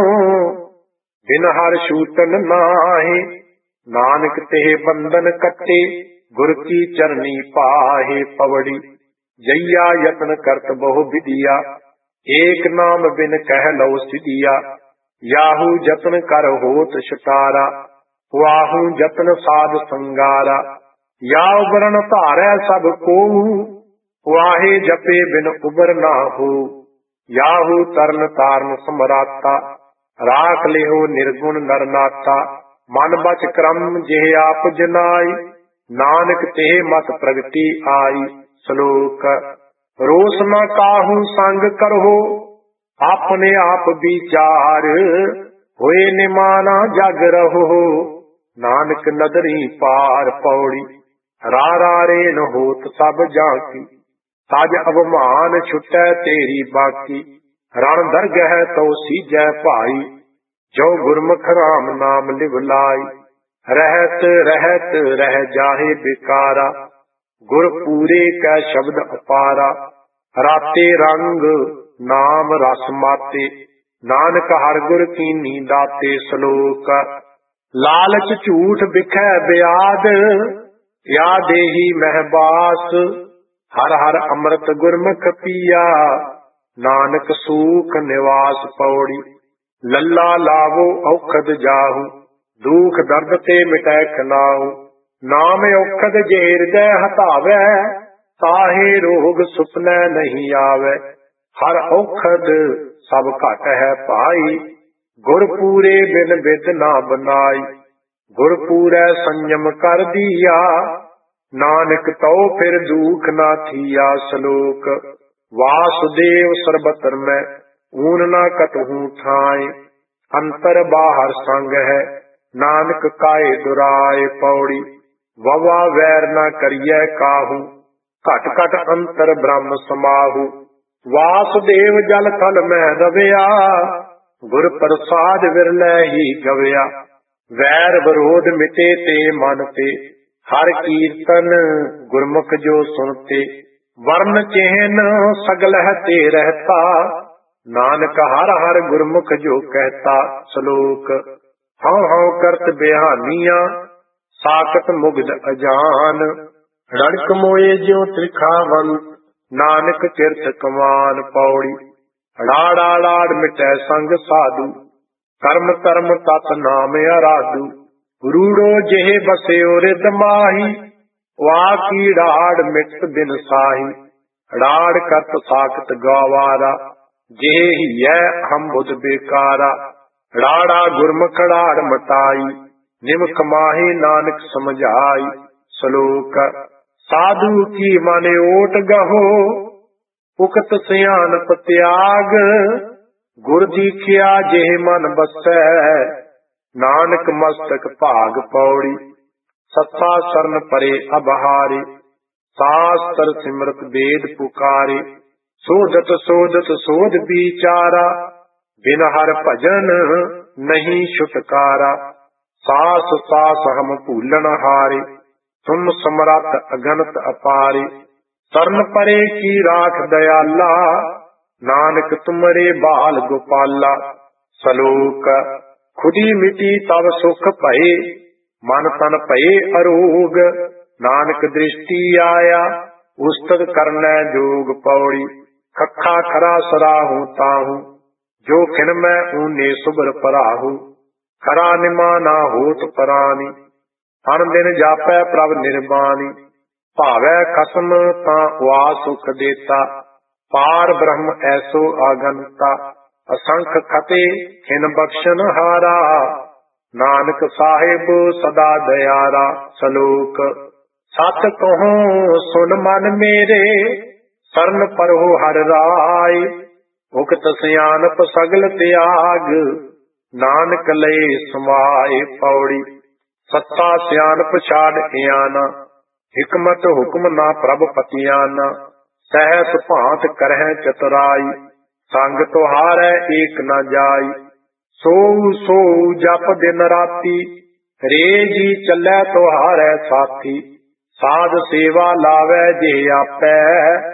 Speaker 1: ਬਿਨ ਹਰ ਛੂਟਨ ਨਾਹੀ। ਨਾਨਕ ਤੇ ਬੰਧਨ ਕੱਟੇ, ਗੁਰ ਕੀ ਚਰਨੀ ਪਾਹੇ। ਪਵੜੀ ਜਈਆ ਯਤਨ ਕਰਤ ਬਹੁ ਵਿਦਿਆ, ਏਕ ਨਾਮ ਬਿਨ ਕਹਿ ਲਉ ਸਿਧਿਆ। ਯਾਹੂ ਜਤਨ ਕਰ ਹੋਤ ਛੁਟਾਰਾ, ਵਾਹੂ ਜਤਨ ਸਾਧ ਸੰਗਾਰਾ। ਯਾਉ ਬਰਨ ਧਾਰੈ ਸਭ ਕੋਊ, ਵਾਹੇ ਜਪੇ ਬਿਨ ਉਬਰ ਨਾ ਹੋ। ਯਾਹੂ ਤਰਨ ਤਾਰਨ ਸਮਰਾਤਾ, ਰਾਖ ਲਿਓ ਨਿਰਗੁਣ ਨਰ ਨਾਥਾ। ਮਨ ਬਚ ਕਰਮ ਜਿਹ ਆਪ ਜਨਾਈ, ਨਾਨਕ ਤੇ ਮਤ ਪ੍ਰਗਟੀ ਆਈ। ਸ਼ਲੋਕ। ਰੋਸ ਨਾ ਕਾਹੂ ਸੰਗ ਕਰਹੁ, ਆਪਣੇ ਆਪ ਵਿਚਾਰ। ਹੋਏ ਨਿਮਾਨਾ ਜਗ ਰਹੋ, ਨਾਨਕ ਨਦਰੀ ਪਾਰ। ਪੌੜੀ ਰਾ ਰੇਨ ਹੋਤ ਸਭ ਜਾਂਕੀ, ਤਜ ਅਭਮਾਨ ਛੁਟੈ ਤੇਰੀ ਬਾਕੀ। ਰਣ ਦਰਗਹਿ ਤਉ ਸੀਜੈ ਭਾਈ, ਜੋ ਗੁਰਮੁਖ ਰਾਮ ਨਾਮ ਲਿਵ ਲਾਈ। ਰਹਿਤ ਰਹਿਤ ਰਹਿ ਜਾਹੇ ਬਿਕਾਰਾ, ਗੁਰ ਪੂਰੇ ਕੈ ਸ਼ਬਦ ਅਪਾਰਾ। ਰਾਤੇ ਰੰਗ ਨਾਮ ਰਸ ਮਾਤੇ, ਨਾਨਕ ਹਰ ਗੁਰ ਕੀਨੀ ਦਾਤੇ। ਸ਼ਲੋਕ। ਲਾਲਚ ਝੂਠ ਬਿਖੈ ਬਿਆਦ, ਯਾ ਦੇਹੀ ਮਹਿਬਾਸ। ਹਰ ਹਰ ਅੰਮ੍ਰਿਤ ਗੁਰਮੁਖ ਪੀਆ, ਨਾਨਕ ਸੂਖ ਨਿਵਾਸ। ਪੌੜੀ ਲੱਲਾ ਲਾਵੋ ਔਖਦ ਜਾਹੂ, ਦੁਖ ਦਰਦ ਤੇ ਮਿਟੈ ਖਨਾਉ। ਨਾਮ ਔਖਦ ਜੇ ਹਿਰਦੈ ਹਟਾਵੈ, ਤਾਹੇ ਰੋਗ ਸੁਪਨੈ ਨਹੀਂ ਆਵੈ। ਹਰ ਔਖਦ ਸਭ ਘਟ ਹੈ ਭਾਈ, ਗੁਰ ਪੂਰੇ ਬਿਨ ਬਿਦ ਨਾ ਬਨਾਈ। ਗੁਰ ਪੂਰੈ ਸੰਜਮ ਕਰ ਦੀਆ, ਨਾਨਕ ਤਉ ਫਿਰ ਦੁਖ ਨਾ ਥੀਆ। ਸ਼ਲੋਕ। ਵਾਸੁਦੇਵ ਸਰਬਤਰ ਮੈਂ, ਊਨ ਨਾ ਕਤਹੂ ਠਾਏ। ਅੰਤਰ ਬਾਹਰ ਸੰਗ ਹੈ, ਨਾਨਕ ਕਾਏ ਦੁਰਾਏ। ਪੌੜੀ ਵਵਾ ਵੈਰ ਨਾ ਕਰੀਐ ਕਾਹੂ, ਘਟ ਘਟ ਅੰਤਰ ਬ੍ਰਹਮ ਸਮਾਹੂ। ਵਾਸੁਦੇਵ ਜਲ ਥਲ ਮੈਂ ਰਵਿਆ, ਗੁਰ ਪ੍ਰਸਾਦ ਵਿਰਲੇ ਹੀ ਗਵਿਆ। ਵੈਰ ਵਿਰੋਧ ਮਿਟੇ ਤੇ ਮਨ ਤੇ, ਹਰ ਕੀਰਤਨ ਗੁਰਮੁਖ ਜੋ ਸੁਣਤੇ। ਵਰਨ ਚਿਹਨ ਸਗਲ ਹੈ ਤੇ ਰਹਤਾ, ਨਾਨਕ ਹਰ ਹਰ ਗੁਰਮੁਖ ਜੋ ਕਹਿਤਾ। ਸ਼ਲੋਕ। ਹਉ ਹਉ ਕਰਤ ਬਿਹਾਨੀਆਂ, ਸਾਕਤ ਮੁਗਧ ਅਜਾਨ। ਰੜਕ ਮੋਏ ਜਿਉ ਤ੍ਰਿਖਾਵੰਤ, ਨਾਨਕ ਤੀਰਥ ਕਮਾਨ। ਪੌੜੀ ਰਾੜਾ ਲਾੜ ਮਿਟੈ ਸੰਗ ਸਾਧੂ, ਕਰਮ ਧਰਮ ਤਤ ਨਾਮ ਅਰਾਧੂ। ਰੂੜੋ ਜਿਹੇ ਬਸਿਓ ਰਿਦ ਮਾਹੀ, ਵਾ ਕੀ ਰਾੜ ਮਿਟ ਬਿਨ ਸਾਹੀ। ਰਾੜ ਕਰਤ ਸਾਖਤ ਗਵਾਰਾ, ਜੇ ਹੀਐ ਹਮ ਬੁਧ ਬੇਕਾਰਾ। ਰਾੜਾ ਗੁਰਮੁਖ ਰਾੜ ਮਟਾਈ, ਨਿਮਕ ਮਾਹੀ ਨਾਨਕ ਸਮਝਾਈ। ਸ਼ਲੋਕ। ਸਾਧੂ ਕੀ ਮਨ ਓਟ ਗਹੋ, ਉਕਤ ਸਿਆਨਪ ਤਿਆਗ। ਗੁਰ ਦੀਖਿਆ ਜਿਹ ਮਨ ਬਸੈ, ਨਾਨਕ ਮਸਤਕ ਭਾਗ। ਪੌੜੀ ਸੱਤਾ ਸਰਨ ਪਰੇ ਅਬਹਾਰੇ, ਸਾਸਤਰ ਸਿਮਰਤ ਵੇਦ ਪੁਕਾਰੇ। ਸੋਧਤ ਸੋਧਤ ਸੋਧ ਵਿਚਾਰਾ, ਬਿਨ ਹਰ ਭਜਨ ਨਹੀਂ ਛੁਟਕਾਰਾ। ਸਾਸ ਸਾਸ ਹਮ ਭੂਲਣ ਹਾਰੇ, ਤੁਮ ਸਮਰੱਥ ਅਗਨਤ ਅਪਾਰੇ। ਸਰਨ ਪਰੇ ਕੀ ਰਾਖ ਦਇਆਲਾ, ਨਾਨਕ ਤੁਮਰੇ ਬਾਲ ਗੋਪਾਲਾ। ਸ਼ਲੋਕ। ਖੁਦੀ ਮਿਟੀ ਤਵ ਸੁਖ ਭਏ, ਮਨ ਤਨ ਭਏ ਅਰੋਗ। ਨਾਨਕ ਦ੍ਰਿਸ਼ਟੀ ਆਇਆ, ਉਸਤਤ ਕਰਨੈ ਜੋਗ। ਪੌੜੀ ਖੱਖਾ ਖਰਾ ਸਰਾਹੂ ਤਾਹੂ, ਜੋ ਖਿਨ ਮੈਂ ਊਨੇ ਸੁਬਰ ਪਰਾਹੂ। ਖਰਾ ਨਿਮਾਨਾ ਹੋਤ ਪਰਾਨੀ, ਅਨ ਦਿਨ ਜਾਪੈ ਪ੍ਰਭ ਨਿਰਬਾਨੀ। ਭਾਵੈ ਖਸਮ ਤਾਂ ਵਾ ਸੁਖ ਦੇਤਾ, ਪਾਰ ਬ੍ਰਹਮ ਐਸੋ ਆਗੰਤਾ। ਅਸੰਖ ਖਤੇ ਖਿਨ ਬਖਸ਼ਨ ਹਾਰਾ, ਨਾਨਕ ਸਾਹਿਬ ਸਦਾ ਦਇਆਰਾ। ਸ਼ਲੋਕ। ਸਤ ਕਹੋ ਸੁਨ ਮਨ ਮੇਰੇ, ਸਰਨ ਪਰਹੁ ਹਰ ਰਾਏ। ਉਕਤ ਸਿਆਨਪ ਸਗਲ ਤਿਆਗ, ਨਾਨਕ ਲਏ ਸਮਾਏ। ਪੌੜੀ ਸੱਤਾ ਸਿਆਨਪ ਛਾੜ ਇਆਨਾ, ਹਿਕਮਤ ਹੁਕਮ ਨਾ ਪ੍ਰਭ ਪਤਿਆਨਾ। ਸਹਿਸ ਭਾਂਤ ਕਰਹਿ ਚਤੁਰਾਈ, ਸੰਗ ਤੁਹਾਰੈ ਏਕ ਨਾ ਜਾਈ। ਸੋਊ ਸੋਊ ਜਪ ਦਿਨ ਰਾਤੀ, ਰੇ ਜੀ ਚੱਲੈ ਤੁਹਾਰੈ ਸਾਥੀ। ਸਾਧ ਸੇਵਾ ਲਾਵੈ ਜੇ ਆਪੈ,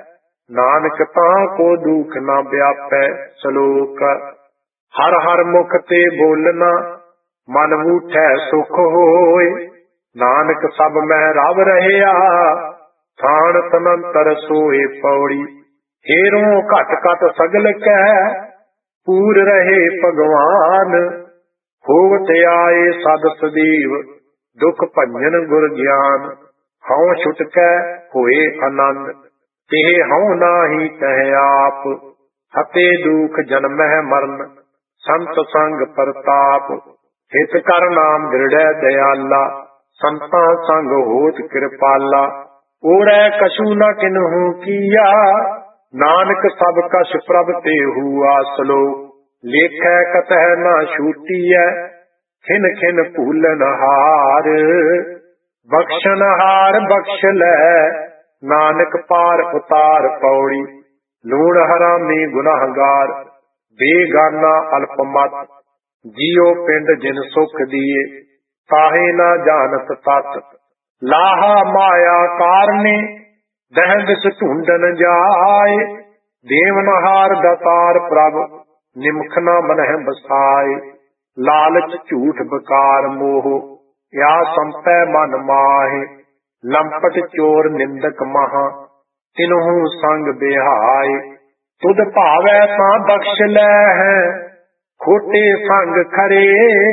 Speaker 1: ਨਾਨਕ ਤਾਂ ਕੋ ਦੁਖ ਨਾ ਵਿਆਪੈ। ਸ਼ਲੋਕ। ਹਰ ਹਰ ਮੁਖ ਤੇ ਬੋਲਣਾ, ਮਨ ਬੂਠੈ ਸੁਖ ਹੋਏ। ਨਾਨਕ ਸਭ ਮਹਿ ਰਵ ਰਹਿਆ, ਥਾਨ ਤਨੰਤਰ ਸੋਏ। ਪੌੜੀ। ਹੇਰੋਂ ਘਟ ਘਟ ਸਗਲ ਕਹਿ, ਪੂਰ ਰਹੇ ਭਗਵਾਨ। ਹੋਵਤ ਆਏ ਸਦ ਸਦੀਵ, ਦੁਖ ਭੰਜਨ ਗੁਰ ਗਿਆਨ। ਹਉ ਛੁਟਕੈ ਹੋਏ ਆਨੰਦ, ਤੇ ਹਉ ਨਾਹੀ ਤਹਿ ਆਪ। ਹਤੇ ਦੁਖ ਜਨਮਹਿ ਮਰਨ, ਸੰਤ ਸੰਗ ਪ੍ਰਤਾਪ। ਹਿਤ ਕਰ ਨਾਮ ਦ੍ਰਿੜੈ ਦਇਆਲਾ, ਸੰਤਾਂ ਸੰਗ ਹੋਤ ਕਿਰਪਾਲਾ। ਓੜੈ ਕਛੂ ਨ ਕਿਨਹੂ ਕੀਆ, ਨਾਨਕ ਸਭ ਕਛ ਪ੍ਰਭ ਤੇਹੂ ਆਸਲੋ। ਲੇਖੈ ਕਤਹਿ ਨਾ ਛੂਟੀਐ, ਖਿਨ ਖਿਨ ਭੂਲਨ ਹਾਰ। ਬਖਸ਼ਨ ਹਾਰ ਬਖਸ਼ ਲੈ, ਨਾਨਕ ਪਾਰ ਉਤਾਰ। ਪੌੜੀ। ਲੂਣ ਹਰਾਮੀ ਗੁਨਾਹਗਾਰ, ਬੇਗਾਨਾ ਅਲਪ ਮਤ। ਜੀਉ ਪਿੰਡ ਜਿਨ ਸੁਖ ਦੀਏ, ਤਾਹੇ ਨਾ ਜਾਣਤ ਤਤ। ਲਾਹਾ ਮਾਇਆ ਕਾਰਨੇ, ਦਹਿ ਦਿਸ ਢੂੰਡਨ ਜਾਏ। ਦੇਵਨਹਾਰ ਦਾਤਾਰ ਪ੍ਰਭ, ਨਿਮਖ ਨਾ ਮਨਹਿ ਬਸਾਏ। ਲਾਲਚ ਝੂਠ ਬਕਾਰ ਮੋਹ, ਯਾ ਸੰਪੈ ਮਨ ਮਾਹੇ। ਲੰਪਟ ਚੋਰ ਨਿੰਦਕ ਮਹਾ, ਤਿਨਹੂ ਸੰਗ ਬਿਹਾਏ। ਤੁਧ ਭਾਵੈ ਤਾਂ ਬਖਸ਼ ਲੈ ਹੈ, ਖੋਟੇ ਸੰਗ ਖਰੇ।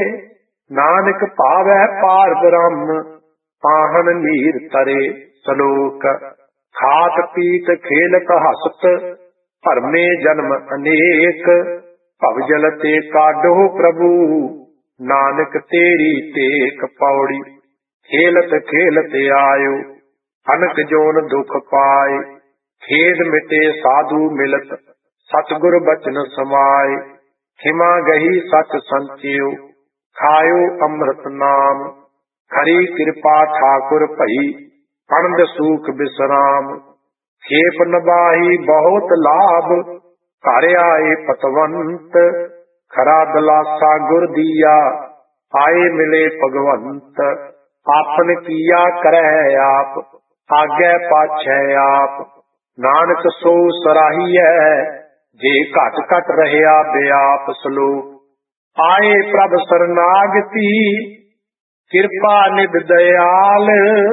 Speaker 1: ਨਾਨਕ ਭਾਵੈ ਪਾਰ ਬ੍ਰਹਮ, ਪਾਹਨ ਨੀਰ ਤਰੇ। ਸ਼ਲੋਕ। ਖਾਤ ਪੀਤ ਖੇਲਤ ਹਸਤ, ਭਰਮੇ ਜਨਮ ਅਨੇਕ। ਭਵਜਲ ਤੇ ਕਾਢੋ ਪ੍ਰਭੂ, ਨਾਨਕ ਤੇਰੀ ਟੇਕ। ਪੌੜੀ। ਖੇਲਤ ਖੇਲਤ ਆਇਓ, ਅਨਕ ਜੋਨ ਦੁਖ ਪਾਏ। ਖੇਦ ਮਿਟੇ ਸਾਧੂ ਮਿਲਤ, ਸਤਿਗੁਰ ਬਚਨ ਸਮਾਏ। ਖਿਮਾ ਗਹੀ ਸਚ ਸੰਚਿਓ, ਖਾਇਓ ਅੰਮ੍ਰਿਤ ਨਾਮ। ਖਰੀ ਕਿਰਪਾ ਠਾਕੁਰ ਭਈ, ਅਨੰਦ ਸੂਖ ਬਿਸਰਾਮ। ਖੇਪ ਨਬਾਹੀ ਬਹੁਤ ਲਾਭ, ਘਰ ਆਏ ਪਤਵੰਤ। ਖਰਾ ਦਲਾਸਾ ਗੁਰ ਦੀਆ, ਆਏ ਮਿਲੇ ਭਗਵੰਤ। ਆਪਨ ਕੀਆ ਕਰਹਿ ਆਪ, ਆਗੈ ਪਾਛੈ ਆਪ। ਨਾਨਕ ਸੋ ਸਰਾਹੀਐ, ਜੇ ਘਟ ਘਟ ਰਹਿਆ ਬਿਆਪ। ਸ਼ਲੋਕ। ਆਏ ਪ੍ਰਭ ਸਰਨਾਗਤੀ, ਕਿਰਪਾ ਨਿਧ ਦਇਆਲ।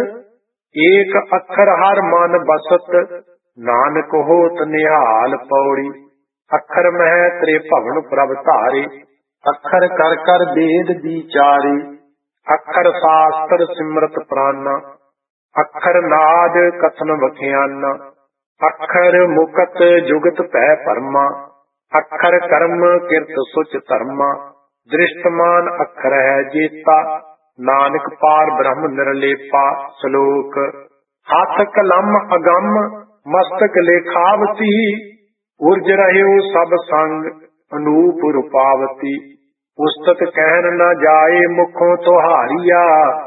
Speaker 1: ਏਕ ਅੱਖਰ ਹਰ ਮਨ ਬਸਤ, ਨਾਨਕ ਹੋਤ ਨਿਹਾਲ। ਪੌੜੀ। ਅੱਖਰ ਮਹਿ ਤ੍ਰੇ ਭਵਨ ਪ੍ਰਭ ਧਾਰੇ, ਅੱਖਰ ਕਰ ਕਰ ਵੇਦ ਵਿਚਾਰੇ। ਅੱਖਰ ਸ਼ਾਸਤਰ ਸਿਮਰਤ ਪ੍ਰਾਨਾ, ਅੱਖਰ ਨਾਦ ਕਥਨ ਵਖਿਆਨਾ। ਅੱਖਰ ਮੁਕਤ ਜੁਗਤ ਭੈ ਪਰਮਾ, ਅੱਖਰ ਕਰਮ ਕਿਰਤ ਸੁਚ ਧਰਮਾ। ਦ੍ਰਿਸ਼ਟਮਾਨ ਅੱਖਰ ਹੈ ਜੇਤਾ, ਨਾਨਕ ਪਾਰ ਬ੍ਰਹਮ ਨਿਰਲੇਪਾ। ਸ਼ਲੋਕ। ਹੱਥ ਕਲਮ ਅਗੰਮ, ਮਸਤਕ ਲੇਖਾਵਤੀ। ਉਰਜ ਰਹਿਓ ਸਭ ਸੰਗ, ਅਨੂਪ ਰੂਪਾਵਤੀ। ਉਸਤਤ ਕਹਿਨ ਨ ਜਾਏ, ਮੁਖੋਂ ਤੁਹਾਰੀਆ।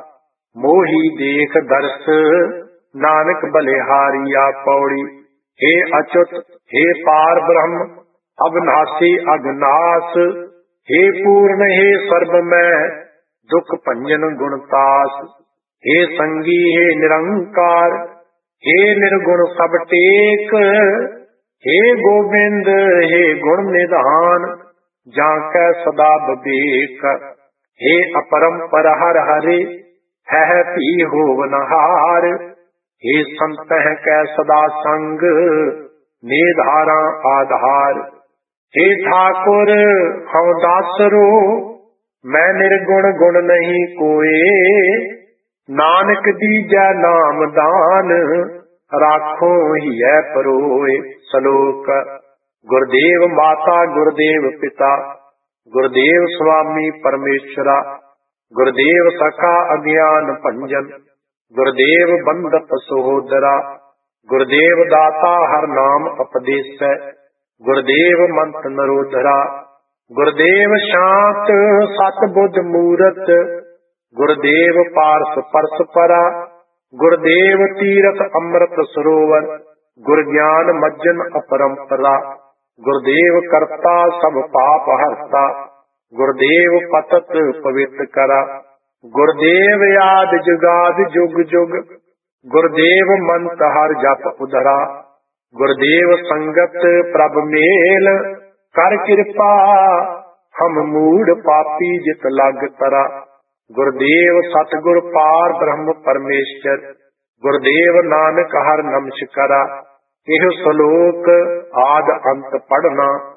Speaker 1: ਮੋਹੀ ਦੇਖ ਦਰਸ, ਨਾਨਕ ਬਲਿਹਾਰੀਆ। ਪੌੜੀ। ਹੇ ਅਚੁਤ ਹੇ ਪਾਰ ਬ੍ਰਹਮ, ਅਬਨਾਸੀ ਅਗਨਾਸ। ਹੇ ਪੂਰਨ ਹੇ ਸਰਬ ਮੈਂ, ਦੁਖ ਭੰਜਨ ਗੁਣਤਾਸ। ਹੇ ਸੰਗੀ ਹੇ ਨਿਰੰਕਾਰ, ਹੇ ਨਿਰਗੁਣ ਸਭ ਟੇਕ। ਹੇ ਗੋਬਿੰਦ ਹੇ ਗੁਣ ਨਿਧਾਨ, ਜਾਂ ਕੈ ਸਦਾ ਬਵੇਕ। ਹੇ ਅਪਰੰਪਰ ਹਰ ਹਰੇ, ਹੈ ਭੀ ਹੋਵਨਹਾਰ। ਹੇ ਸੰਤਹਿ ਕੈ ਸਦਾ ਸੰਗ, ਨਿਧਾਰਾ ਆਧਾਰ। ਹੇ ਠਾਕੁਰ ਹਉ ਦਾਸਰੋ, ਮੈਂ ਨਿਰਗੁਣ ਗੁਣ ਨਹੀਂ ਕੋਏ। ਨਾਨਕ ਦੀਜੈ ਨਾਮ ਦਾਨ, ਰਾਖੋ ਹੀਐ ਪਰੋਏ। ਸ਼ਲੋਕ। ਗੁਰਦੇਵ ਮਾਤਾ ਗੁਰਦੇਵ ਪਿਤਾ, ਗੁਰਦੇਵ ਸੁਆਮੀ ਪਰਮੇਸ਼ਰਾ। ਗੁਰਦੇਵ ਸਖਾ ਅਗਿਆਨ ਭੰਜਨ, ਗੁਰਦੇਵ ਬੰਧਪ ਸਹੋਦਰਾ। ਗੁਰਦੇਵ ਦਾਤਾ ਹਰ ਨਾਮ ਉਪਦੇਸੈ, ਗੁਰਦੇਵ ਮੰਤ ਨਰੋਧਰਾ। ਗੁਰਦੇਵ ਸ਼ਾਂਤ ਸਤ ਬੁੱਧ ਮੂਰਤ, ਗੁਰਦੇਵ ਪਾਰਸ ਪਰਸ ਪਰਾ। ਗੁਰਦੇਵ ਤੀਰਥ ਅੰਮ੍ਰਿਤ ਸਰੋਵਰ, ਗੁਰ ਗਿਆਨ ਮੱਜਨ ਅਪਰੰਪਰਾ। ਗੁਰਦੇਵ ਕਰਤਾ ਸਭ ਪਾਪ ਹਰਤਾ, ਗੁਰਦੇਵ ਪਤਤ ਪਵਿੱਤ ਕਰਾ। ਗੁਰਦੇਵ ਆਦਿ ਜੁਗਾਦਿ ਜੁਗ ਜੁਗ, ਗੁਰਦੇਵ ਮੰਤ ਹਰ ਜਪ ਉਧਰਾ। गुरुदेव संगत प्रभ मेल, कर कृपा हम मूढ़ पापी जित लग तरा। गुरुदेव सतगुर पार ब्रह्म परमेश्वर, गुरुदेव नानक हर नमस्कारा। एह सलोक आद अंत पढ़ना,